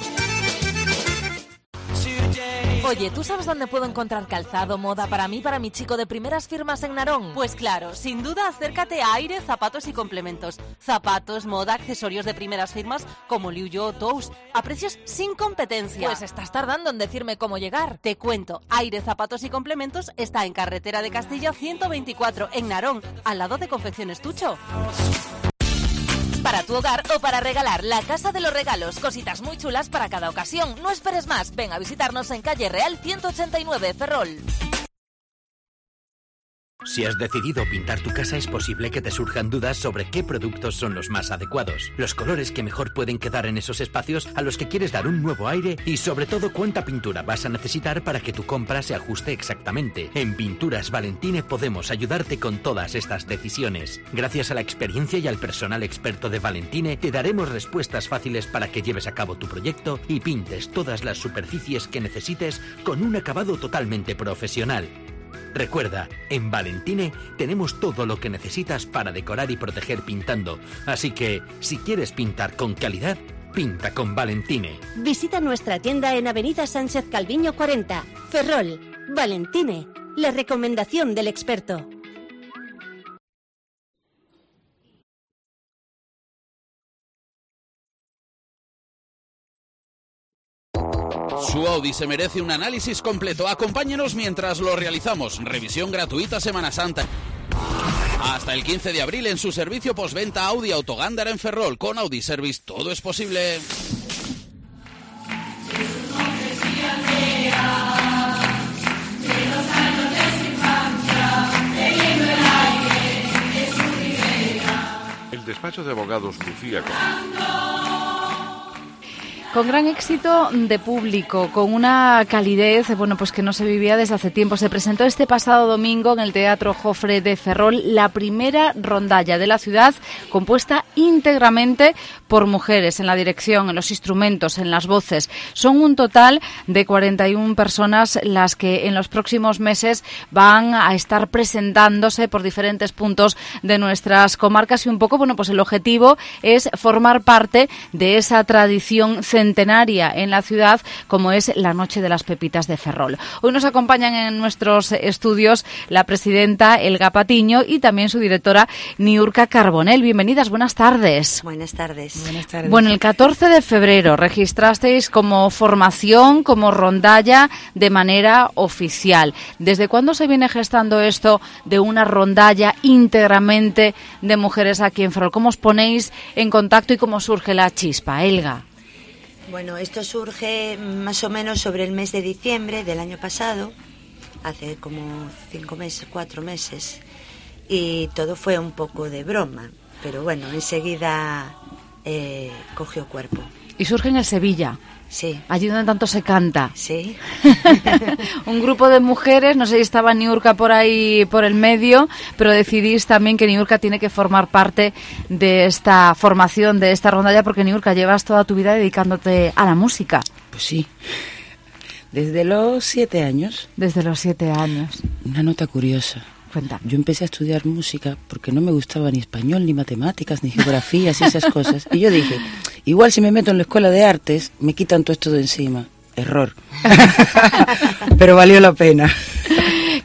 A: Oye, ¿tú sabes dónde puedo encontrar calzado, moda para mí, para mi chico de primeras firmas en Narón? Pues claro, sin duda acércate a Aire Zapatos y Complementos. Zapatos, moda, accesorios de primeras firmas como Liu Yo, Tous, a precios sin competencia. Pues estás tardando en decirme cómo llegar. Te cuento, Aire Zapatos y Complementos está en Carretera de Castilla ciento veinticuatro, en Narón, al lado de Confecciones Tucho. Para tu hogar o para regalar, la Casa de los Regalos. Cositas muy chulas para cada ocasión. No esperes más. Ven a visitarnos en calle Real ciento ochenta y nueve, Ferrol.
B: Si has decidido pintar tu casa, es posible que te surjan dudas sobre qué productos son los más adecuados, los colores que mejor pueden quedar en esos espacios a los que quieres dar un nuevo aire y sobre todo cuánta pintura vas a necesitar para que tu compra se ajuste exactamente. En Pinturas Valentine podemos ayudarte con todas estas decisiones. Gracias a la experiencia y al personal experto de Valentine, te daremos respuestas fáciles para que lleves a cabo tu proyecto y pintes todas las superficies que necesites con un acabado totalmente profesional. Recuerda, en Valentine tenemos todo lo que necesitas para decorar y proteger pintando. Así que, si quieres pintar con calidad, pinta con Valentine.
O: Visita nuestra tienda en Avenida Sánchez Calviño cuarenta, Ferrol. Valentine, la recomendación del experto.
G: Su Audi se merece un análisis completo. Acompáñenos mientras lo realizamos. Revisión gratuita Semana Santa. Hasta el quince de abril en su servicio postventa Audi Autogándara en Ferrol. Con Audi Service todo es posible.
P: El despacho de abogados Lucía con...
C: Con gran éxito de público, con una calidez, bueno, pues que no se vivía desde hace tiempo. Se presentó este pasado domingo en el Teatro Jofre de Ferrol la primera rondalla de la ciudad, compuesta íntegramente por mujeres en la dirección, en los instrumentos, en las voces. Son un total de cuarenta y una personas las que en los próximos meses van a estar presentándose por diferentes puntos de nuestras comarcas y un poco, bueno, pues el objetivo es formar parte de esa tradición centenaria en la ciudad como es la Noche de las Pepitas de Ferrol. Hoy nos acompañan en nuestros estudios la presidenta Elga Patiño y también su directora Niurka Carbonell. Bienvenidas, buenas tardes.
Q: Buenas tardes. Buenas tardes.
C: Bueno, el catorce de febrero registrasteis como formación, como rondalla de manera oficial. ¿Desde cuándo se viene gestando esto de una rondalla íntegramente de mujeres aquí en Ferrol? ¿Cómo os ponéis en contacto y cómo surge la chispa, Elga?
Q: Bueno, esto surge más o menos sobre el mes de diciembre del año pasado, hace como cinco meses, cuatro meses, y todo fue un poco de broma, pero bueno, enseguida eh, cogió cuerpo.
C: Y surge en el Sevilla.
Q: Sí.
C: Allí donde tanto se canta.
Q: Sí.
C: Un grupo de mujeres, no sé si estaba Niurka por ahí por el medio, pero decidís también que Niurka tiene que formar parte de esta formación, de esta rondalla, porque Niurka, llevas toda tu vida dedicándote a la música.
R: Pues sí. Desde los siete años.
C: Desde los siete años.
R: Una nota curiosa.
C: Cuenta.
R: Yo empecé a estudiar música porque no me gustaba ni español, ni matemáticas, ni geografías y esas cosas. Y yo dije, igual si me meto en la escuela de artes, me quitan todo esto de encima. Error. Pero valió la pena.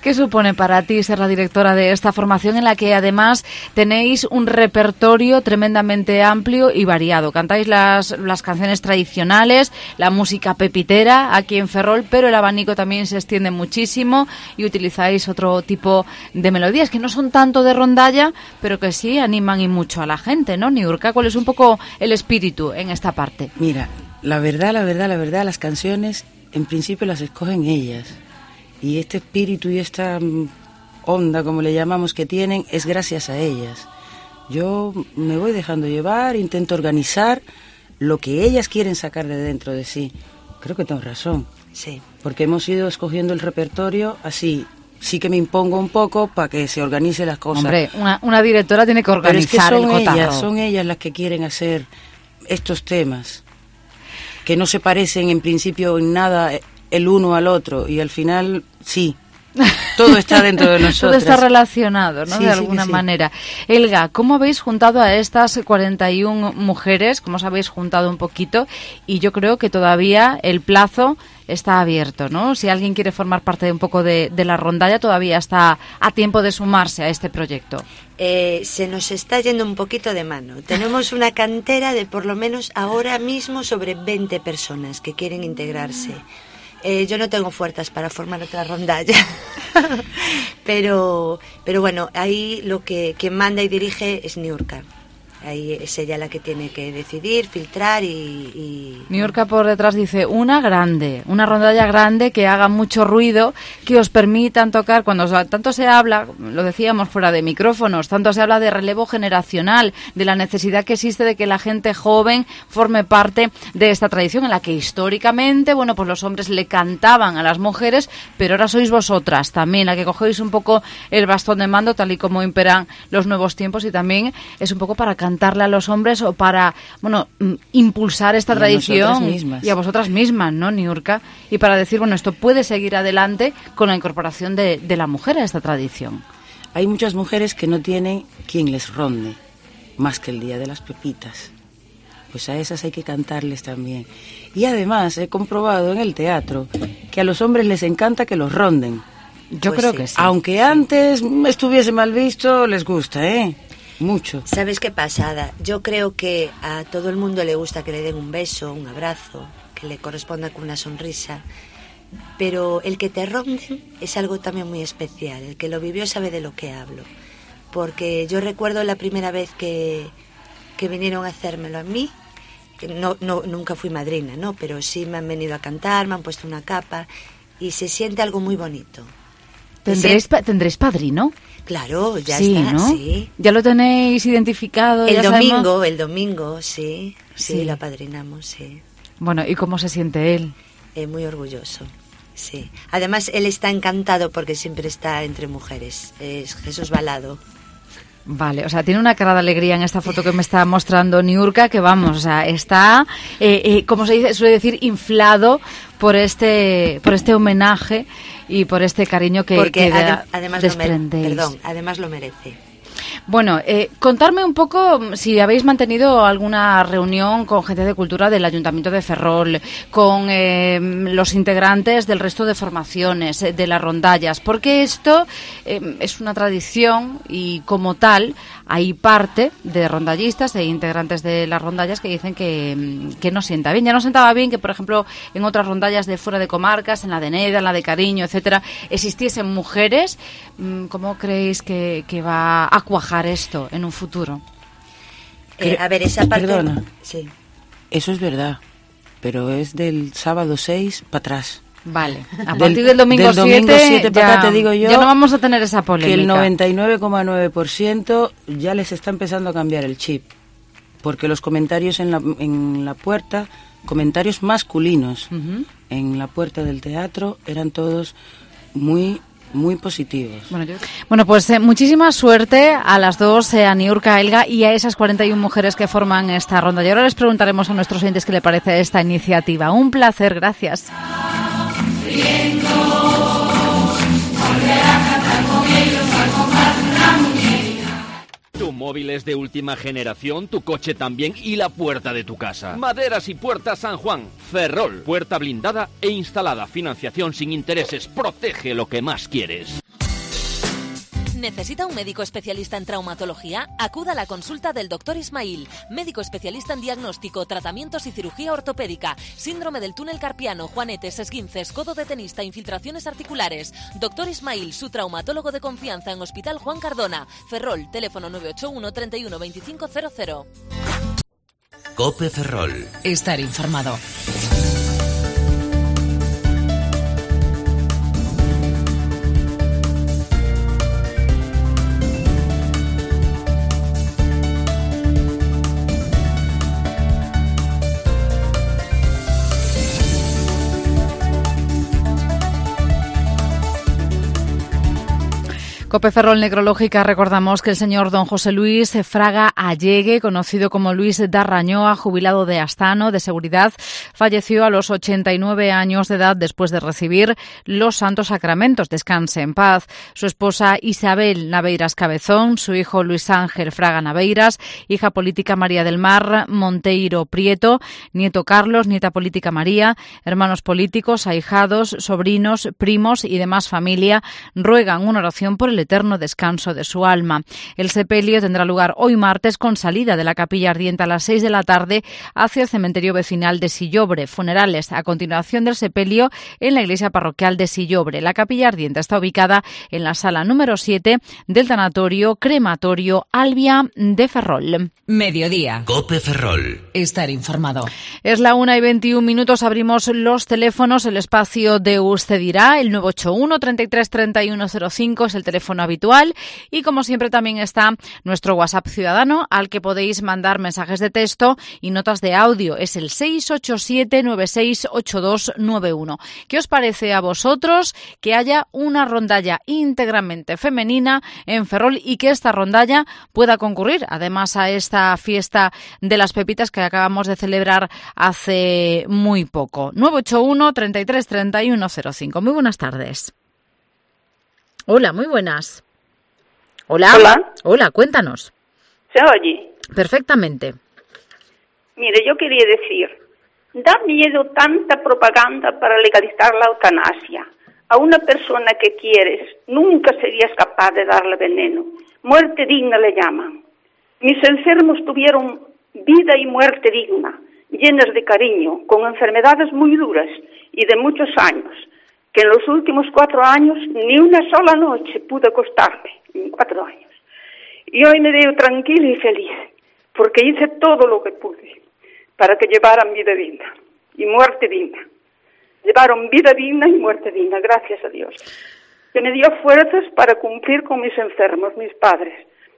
C: ¿Qué supone para ti ser la directora de esta formación en la que además tenéis un repertorio tremendamente amplio y variado? Cantáis las, las canciones tradicionales, la música pepitera aquí en Ferrol, pero el abanico también se extiende muchísimo y utilizáis otro tipo de melodías que no son tanto de rondalla, pero que sí animan y mucho a la gente, ¿no, Niurka? ¿Cuál es un poco el espíritu en esta parte?
R: Mira, la verdad, la verdad, la verdad, las canciones en principio las escogen ellas. Y este espíritu y esta onda, como le llamamos, que tienen, es gracias a ellas. Yo me voy dejando llevar, intento organizar lo que ellas quieren sacar de dentro de sí. Creo que tengo razón.
Q: Sí.
R: Porque hemos ido escogiendo el repertorio así. Sí que me impongo un poco para que se organice las cosas.
C: Hombre, una, una directora tiene que organizar
R: Pero es que son
C: el cotarro.
R: ellas, son ellas las que quieren hacer estos temas, que no se parecen en principio en nada el uno al otro, y al final sí, todo está dentro de nosotros.
C: Todo está relacionado, ¿no?
R: Sí,
C: de
R: sí,
C: alguna
R: sí.
C: manera. Elga, ¿cómo habéis juntado a estas cuarenta y una mujeres? ¿Cómo os habéis juntado un poquito? Y yo creo que todavía el plazo está abierto, ¿no? Si alguien quiere formar parte de un poco de, de la rondalla, todavía está a tiempo de sumarse a este proyecto.
Q: Eh, se nos está yendo un poquito de mano. Tenemos una cantera de por lo menos ahora mismo sobre veinte personas que quieren integrarse. Eh, yo no tengo fuerzas para formar otra rondalla, pero, pero bueno, ahí lo que quien manda y dirige es Niurka. Ahí es ella la que tiene que decidir, filtrar y... y...
C: Niurka por detrás dice, una grande, una rondalla grande que haga mucho ruido, que os permitan tocar, cuando tanto se habla, lo decíamos fuera de micrófonos, tanto se habla de relevo generacional, de la necesidad que existe de que la gente joven forme parte de esta tradición en la que históricamente, bueno, pues los hombres le cantaban a las mujeres, pero ahora sois vosotras también, la que cogéis un poco el bastón de mando, tal y como imperan los nuevos tiempos, y también es un poco para cantar cantarle a los hombres o para, bueno, impulsar esta
R: y
C: tradición
R: a
C: y a vosotras mismas, ¿no, Niurka? Y para decir, bueno, esto puede seguir adelante con la incorporación de, de la mujer a esta tradición.
R: Hay muchas mujeres que no tienen quien les ronde, más que el Día de las Pepitas. Pues a esas hay que cantarles también. Y además he comprobado en el teatro que a los hombres les encanta que los ronden.
C: Yo
Q: pues
C: creo
Q: sí.
C: que sí.
R: Aunque antes estuviese mal visto, les gusta, ¿eh? Mucho.
Q: ¿Sabes qué pasa, Ada? Yo creo que a todo el mundo le gusta que le den un beso, un abrazo, que le corresponda con una sonrisa, pero el que te ronden es algo también muy especial. El que lo vivió sabe de lo que hablo, porque yo recuerdo la primera vez que, que vinieron a hacérmelo a mí. No, no, nunca fui madrina, ¿no? Pero sí me han venido a cantar, me han puesto una capa y se siente algo muy bonito.
C: ¿Tendréis, pa- ¿Tendréis padrino?
Q: Claro, ya
C: sí,
Q: está,
C: ¿no?
Q: sí.
C: ¿Ya lo tenéis identificado?
Q: El
C: ¿Ya
Q: domingo,
C: sabemos?
Q: el domingo, sí, sí,
C: Sí.
Q: lo apadrinamos, sí.
C: Bueno, ¿y cómo se siente él?
Q: Eh, muy orgulloso, sí. Además, él está encantado porque siempre está entre mujeres. Es Jesús Balado.
C: Vale, o sea, tiene una cara de alegría en esta foto que me está mostrando Niurka, que vamos, o sea, está, eh, eh, como se dice, suele decir, inflado por este, por este homenaje y por este cariño que,
Q: Porque
C: que
Q: adem-
C: da-
Q: además, lo mere-
C: desprendéis.
Q: perdón, además lo merece.
C: Bueno, eh, contarme un poco si habéis mantenido alguna reunión con gente de cultura del Ayuntamiento de Ferrol, con eh, los integrantes del resto de formaciones, eh, de las rondallas, porque esto eh, es una tradición y como tal hay parte de rondallistas e integrantes de las rondallas que dicen que, que no sienta bien. Ya no sentaba bien que, por ejemplo, en otras rondallas de fuera de comarcas, en la de Neda, en la de Cariño, etcétera, existiesen mujeres. ¿Cómo creéis que, que va a cuajar esto en un futuro?
Q: Eh, a ver, esa parte...
R: Perdona.
Q: Sí.
R: Eso es verdad, pero es del sábado seis para atrás.
C: Vale, a
R: Del-
C: partir del domingo
R: del domingo
C: siete,
R: siete para
C: ya,
R: acá te digo yo
C: ya no vamos a tener esa polémica.
R: que el noventa y nueve coma nueve por ciento ya les está empezando a cambiar el chip, porque los comentarios en la, en la puerta, comentarios masculinos
C: Ujú.
R: en la puerta del teatro eran todos muy muy positivos.
C: Bueno, yo- Bueno, pues eh, muchísima suerte a las dos, eh, a Niurka, Elga y a esas cuarenta y una mujeres que forman esta ronda. Y ahora les preguntaremos a nuestros oyentes qué le parece esta iniciativa. Un placer, gracias.
F: Tu móvil es de última generación, tu coche también y la puerta de tu casa. Maderas y Puertas San Juan. Ferrol. Puerta blindada e instalada. Financiación sin intereses. Protege lo que más quieres.
A: ¿Necesita un médico especialista en traumatología? Acuda a la consulta del doctor Ismail, médico especialista en diagnóstico, tratamientos y cirugía ortopédica, síndrome del túnel carpiano, juanetes, esguinces, codo de tenista, infiltraciones articulares. Doctor Ismail, su traumatólogo de confianza en Hospital Juan Cardona. Ferrol, teléfono nueve ocho uno, treinta y uno, veinticinco cero cero.
S: COPE Ferrol.
A: Estar informado.
C: COPE Ferrol Necrológica, recordamos que el señor don José Luis Fraga Allegue, conocido como Luis Darrañoa, jubilado de Astano, de Seguridad, falleció a los ochenta y nueve años de edad después de recibir los santos sacramentos. Descanse en paz. Su esposa Isabel Naveiras Cabezón, su hijo Luis Ángel Fraga Naveiras, hija política María del Mar Monteiro Prieto, nieto Carlos, nieta política María, hermanos políticos, ahijados, sobrinos, primos y demás familia ruegan una oración por el eterno descanso de su alma. El sepelio tendrá lugar hoy martes con salida de la capilla ardiente a las seis de la tarde hacia el cementerio vecinal de Sillobre. Funerales a continuación del sepelio en la iglesia parroquial de Sillobre. La capilla ardiente está ubicada en la sala número siete del tanatorio crematorio Albia de Ferrol.
A: Mediodía.
S: COPE Ferrol.
A: Estar informado.
C: Es la una y veintiún minutos. Abrimos los teléfonos. El espacio de Usted dirá. El nueve ocho uno, treinta y tres, treinta y uno cero cinco es el teléfono habitual, y como siempre también está nuestro WhatsApp ciudadano al que podéis mandar mensajes de texto y notas de audio. Es el seis ocho siete, nueve seis ocho dos nueve uno. ¿Qué os parece a vosotros que haya una rondalla íntegramente femenina en Ferrol y que esta rondalla pueda concurrir además a esta fiesta de las pepitas que acabamos de celebrar hace muy poco? nueve ocho uno, treinta y tres, treinta y uno cero cinco. Muy buenas tardes. Hola, muy buenas. Hola.
T: Hola.
C: Hola, cuéntanos.
T: ¿Se oye?
C: Perfectamente.
T: Mire, yo quería decir, da miedo tanta propaganda para legalizar la eutanasia. A una persona que quieres nunca serías capaz de darle veneno. Muerte digna le llaman. Mis enfermos tuvieron vida y muerte digna, llenas de cariño, con enfermedades muy duras y de muchos años, que en los últimos cuatro años ni una sola noche pude acostarme, en cuatro años. Y hoy me veo tranquila y feliz, porque hice todo lo que pude para que llevaran vida digna y muerte digna. Llevaron vida digna y muerte digna, gracias a Dios, que me dio fuerzas para cumplir con mis enfermos, mis padres.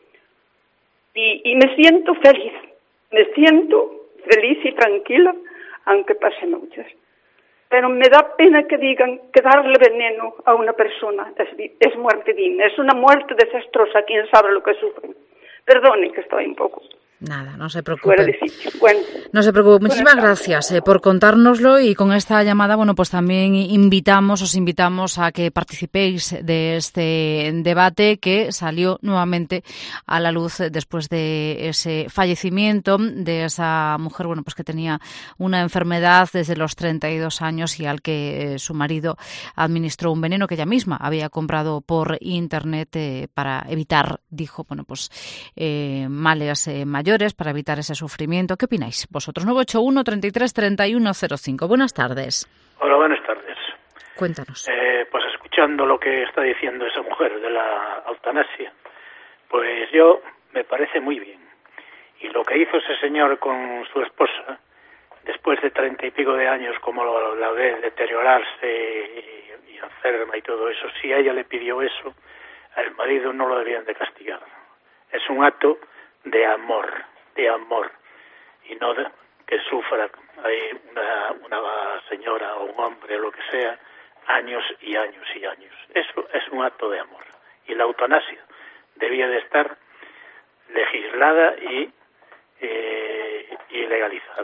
T: Y, y me siento feliz, me siento feliz y tranquila, aunque pase muchas. Pero me da pena que digan que darle veneno a una persona es, es muerte digna. Es una muerte desastrosa, quién sabe lo que sufren. Perdone que estoy un poco
C: Nada, no se preocupe.
T: fuera de sitio. Bueno,
C: no se preocupe. Muchísimas gracias eh, por contárnoslo, y con esta llamada, bueno, pues también invitamos, os invitamos a que participéis de este debate que salió nuevamente a la luz después de ese fallecimiento de esa mujer, bueno, pues que tenía una enfermedad desde los treinta y dos años y al que eh, su marido administró un veneno que ella misma había comprado por internet eh, para evitar, dijo, bueno, pues eh, males eh, mayores, para evitar ese sufrimiento. ¿Qué opináis vosotros? nueve ocho uno, treinta y tres, treinta y uno cero cinco. Buenas tardes.
U: Hola, buenas tardes.
C: Cuéntanos.
U: Eh, pues escuchando lo que está diciendo esa mujer de la eutanasia, pues yo me parece muy bien. Y lo que hizo ese señor con su esposa, después de treinta y pico de años, como lo, la ve deteriorarse y, y enferma y todo eso, si ella le pidió eso, al marido no lo debían de castigar. Es un acto de amor, de amor, y no de que sufra hay una, una señora o un hombre o lo que sea, años y años y años. Eso es un acto de amor. Y la eutanasia debía de estar legislada y, eh, y legalizada.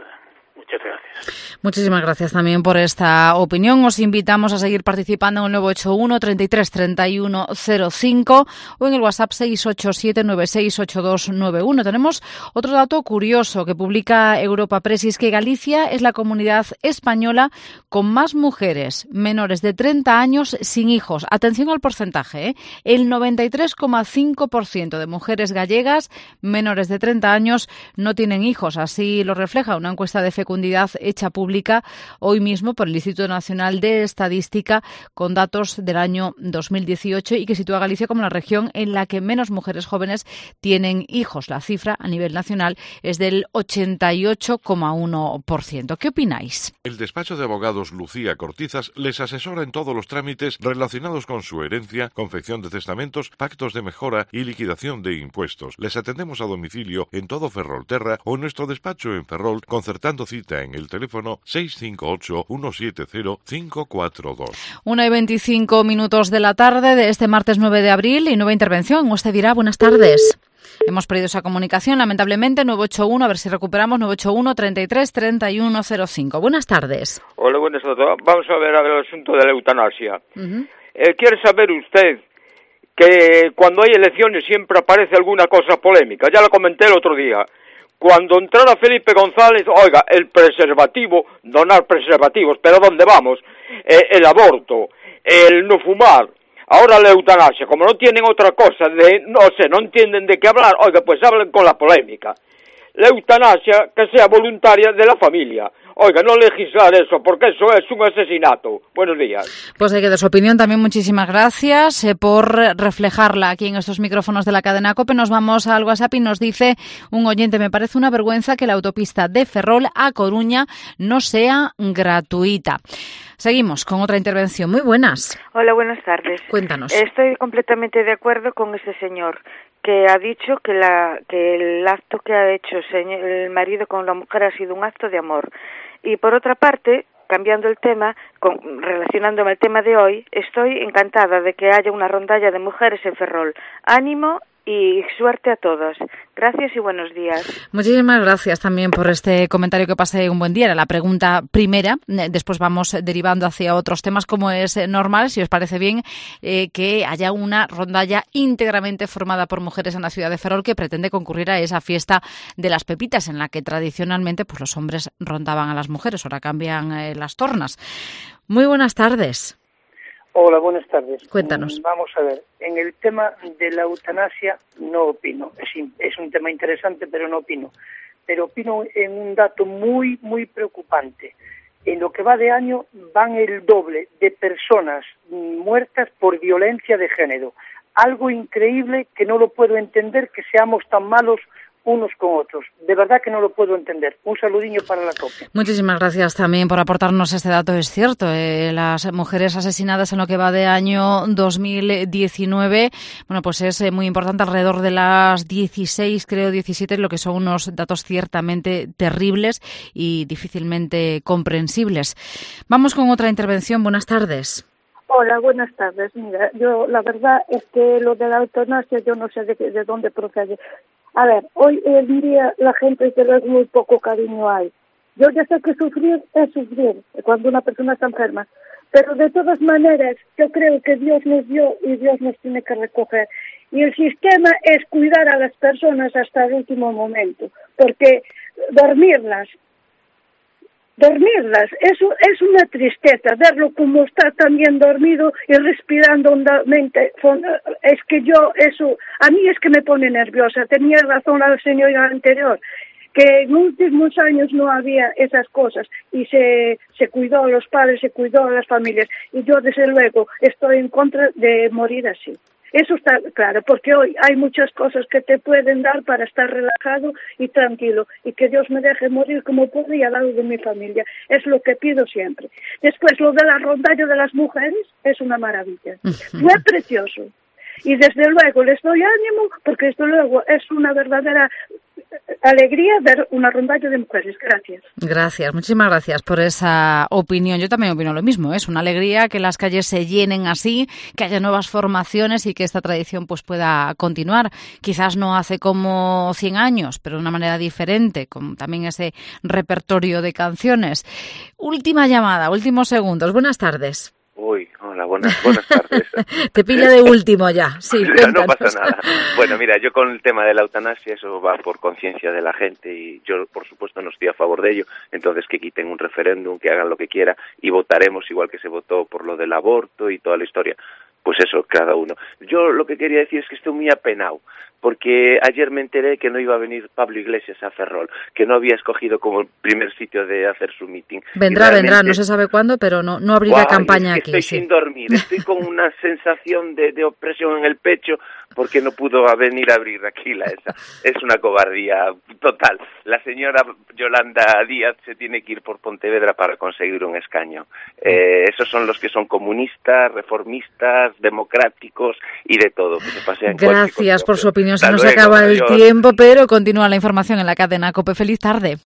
U: Muchas gracias.
C: Muchísimas gracias también por esta opinión. Os invitamos a seguir participando en el nueve ocho uno, treinta y tres, treinta y uno, cero cinco o en el WhatsApp seis ocho siete, nueve seis ocho dos nueve uno. Tenemos otro dato curioso que publica Europa Press y es que Galicia es la comunidad española con más mujeres menores de treinta años sin hijos. Atención al porcentaje, ¿eh? El noventa y tres coma cinco por ciento de mujeres gallegas menores de treinta años no tienen hijos. Así lo refleja una encuesta de fecundidad hecha pública hoy mismo por el Instituto Nacional de Estadística con datos del año dos mil dieciocho y que sitúa a Galicia como la región en la que menos mujeres jóvenes tienen hijos. La cifra a nivel nacional es del ochenta y ocho coma uno por ciento. ¿Qué opináis?
P: El despacho de abogados Lucía Cortizas les asesora en todos los trámites relacionados con su herencia, confección de testamentos, pactos de mejora y liquidación de impuestos. Les atendemos a domicilio en todo Ferrolterra o en nuestro despacho en Ferrol, concertando cita en el teléfono seis cinco ocho, uno siete cero, cinco cuatro dos.
C: una y veinticinco minutos de la tarde de este martes nueve de abril y nueva intervención. Usted dirá, buenas tardes. Hemos perdido esa comunicación, lamentablemente. Nueve ocho uno, a ver si recuperamos, nueve ocho uno, treinta y tres, treinta y uno, cero cinco. Buenas tardes.
D: Hola, buenas tardes. Vamos a ver, a ver el asunto de la eutanasia.
C: Uh-huh.
D: Eh, ¿Quiere saber usted que cuando hay elecciones siempre aparece alguna cosa polémica? Ya lo comenté el otro día. Cuando entrara Felipe González, oiga, el preservativo, donar preservativos, pero ¿dónde vamos? Eh, el aborto, el no fumar, ahora la eutanasia, como no tienen otra cosa, de, no sé, no entienden de qué hablar, oiga, pues hablen con la polémica. La eutanasia que sea voluntaria de la familia. Oiga, no legislar eso, porque eso es un asesinato. Buenos días.
C: Pues hay que dar su opinión también. Muchísimas gracias eh, por reflejarla aquí en estos micrófonos de la cadena COPE. Nos vamos al WhatsApp y nos dice un oyente: me parece una vergüenza que la autopista de Ferrol a Coruña no sea gratuita. Seguimos con otra intervención. Muy buenas.
V: Hola, buenas tardes.
C: Cuéntanos.
V: Estoy completamente de acuerdo con ese señor que ha dicho que la que el acto que ha hecho el marido con la mujer ha sido un acto de amor. Y por otra parte, cambiando el tema, con, relacionándome al tema de hoy, estoy encantada de que haya una rondalla de mujeres en Ferrol. Ánimo y suerte a todas. Gracias y buenos días.
C: Muchísimas gracias también por este comentario. Que pase un buen día. Era la pregunta primera. Después vamos derivando hacia otros temas, como es normal. Si os parece bien, eh, que haya una rondalla íntegramente formada por mujeres en la ciudad de Ferrol que pretende concurrir a esa fiesta de las pepitas en la que tradicionalmente pues los hombres rondaban a las mujeres. Ahora cambian eh, las tornas. Muy buenas tardes.
W: Hola, buenas tardes.
C: Cuéntanos.
W: Vamos a ver, en el tema de la eutanasia no opino. Es, es un tema interesante, pero no opino. Pero opino en un dato muy, muy preocupante. En lo que va de año van el doble de personas muertas por violencia de género. Algo increíble que no lo puedo entender, que seamos tan malos unos con otros. De verdad que no lo puedo entender. Un saludinho para la COPE.
C: Muchísimas gracias también por aportarnos este dato. Es cierto, eh, las mujeres asesinadas en lo que va de año dos mil diecinueve, bueno, pues es eh, muy importante, alrededor de las dieciséis, creo diecisiete, lo que son unos datos ciertamente terribles y difícilmente comprensibles. Vamos con otra intervención. Buenas tardes.
X: Hola, buenas tardes. Mira, yo la verdad es que lo de la eutanasia yo no sé de, de dónde procede. A ver, hoy en día la gente se ve muy poco cariño hay. Yo ya sé que sufrir es sufrir cuando una persona está enferma, pero de todas maneras yo creo que Dios nos dio y Dios nos tiene que recoger. Y el sistema es cuidar a las personas hasta el último momento, porque dormirlas, dormirlas, eso es una tristeza, verlo como está también dormido y respirando hondamente. Es que yo, eso, a mí es que me pone nerviosa. Tenía razón la señora anterior, que en últimos años no había esas cosas y se, se cuidó a los padres, se cuidó a las familias. Y yo, desde luego, estoy en contra de morir así. Eso está claro, porque hoy hay muchas cosas que te pueden dar para estar relajado y tranquilo, y que Dios me deje morir como puedo y al lado de mi familia. Es lo que pido siempre. Después, lo de la rondalla de las mujeres es una maravilla. Fue precioso. Y desde luego les doy ánimo, porque desde luego es una verdadera alegría ver una rondalla de mujeres. Gracias.
C: Gracias, muchísimas gracias por esa opinión. Yo también opino lo mismo. Es una alegría que las calles se llenen así, que haya nuevas formaciones y que esta tradición pues pueda continuar. Quizás no hace como cien años, pero de una manera diferente, con también ese repertorio de canciones. Última llamada, últimos segundos. Buenas tardes.
E: Uy, hola, buenas, buenas tardes.
C: Te pilla de último ya, sí.
E: No, no pasa nada. Bueno, mira, yo con el tema de la eutanasia, eso va por conciencia de la gente y yo, por supuesto, no estoy a favor de ello. Entonces, que quiten un referéndum, que hagan lo que quiera y votaremos igual que se votó por lo del aborto y toda la historia. Pues eso, cada uno. Yo lo que quería decir es que estoy muy apenado, porque ayer me enteré que no iba a venir Pablo Iglesias a Ferrol, que no había escogido como el primer sitio de hacer su meeting.
C: Vendrá, realmente... vendrá, no se sabe cuándo, pero no, no abrirá wow, campaña
E: es que
C: aquí.
E: Estoy
C: sí.
E: sin dormir, estoy con una sensación de, de opresión en el pecho, porque no pudo venir a abrir aquí la esa. Es una cobardía total. La señora Yolanda Díaz se tiene que ir por Pontevedra para conseguir un escaño. Eh, esos son los que son comunistas, reformistas, democráticos y de todo. Que se pasean
C: Gracias por su opinión. Se
E: Hasta
C: nos
E: luego,
C: acaba el
E: adiós.
C: tiempo, pero continúa la información en la cadena COPE. Feliz tarde.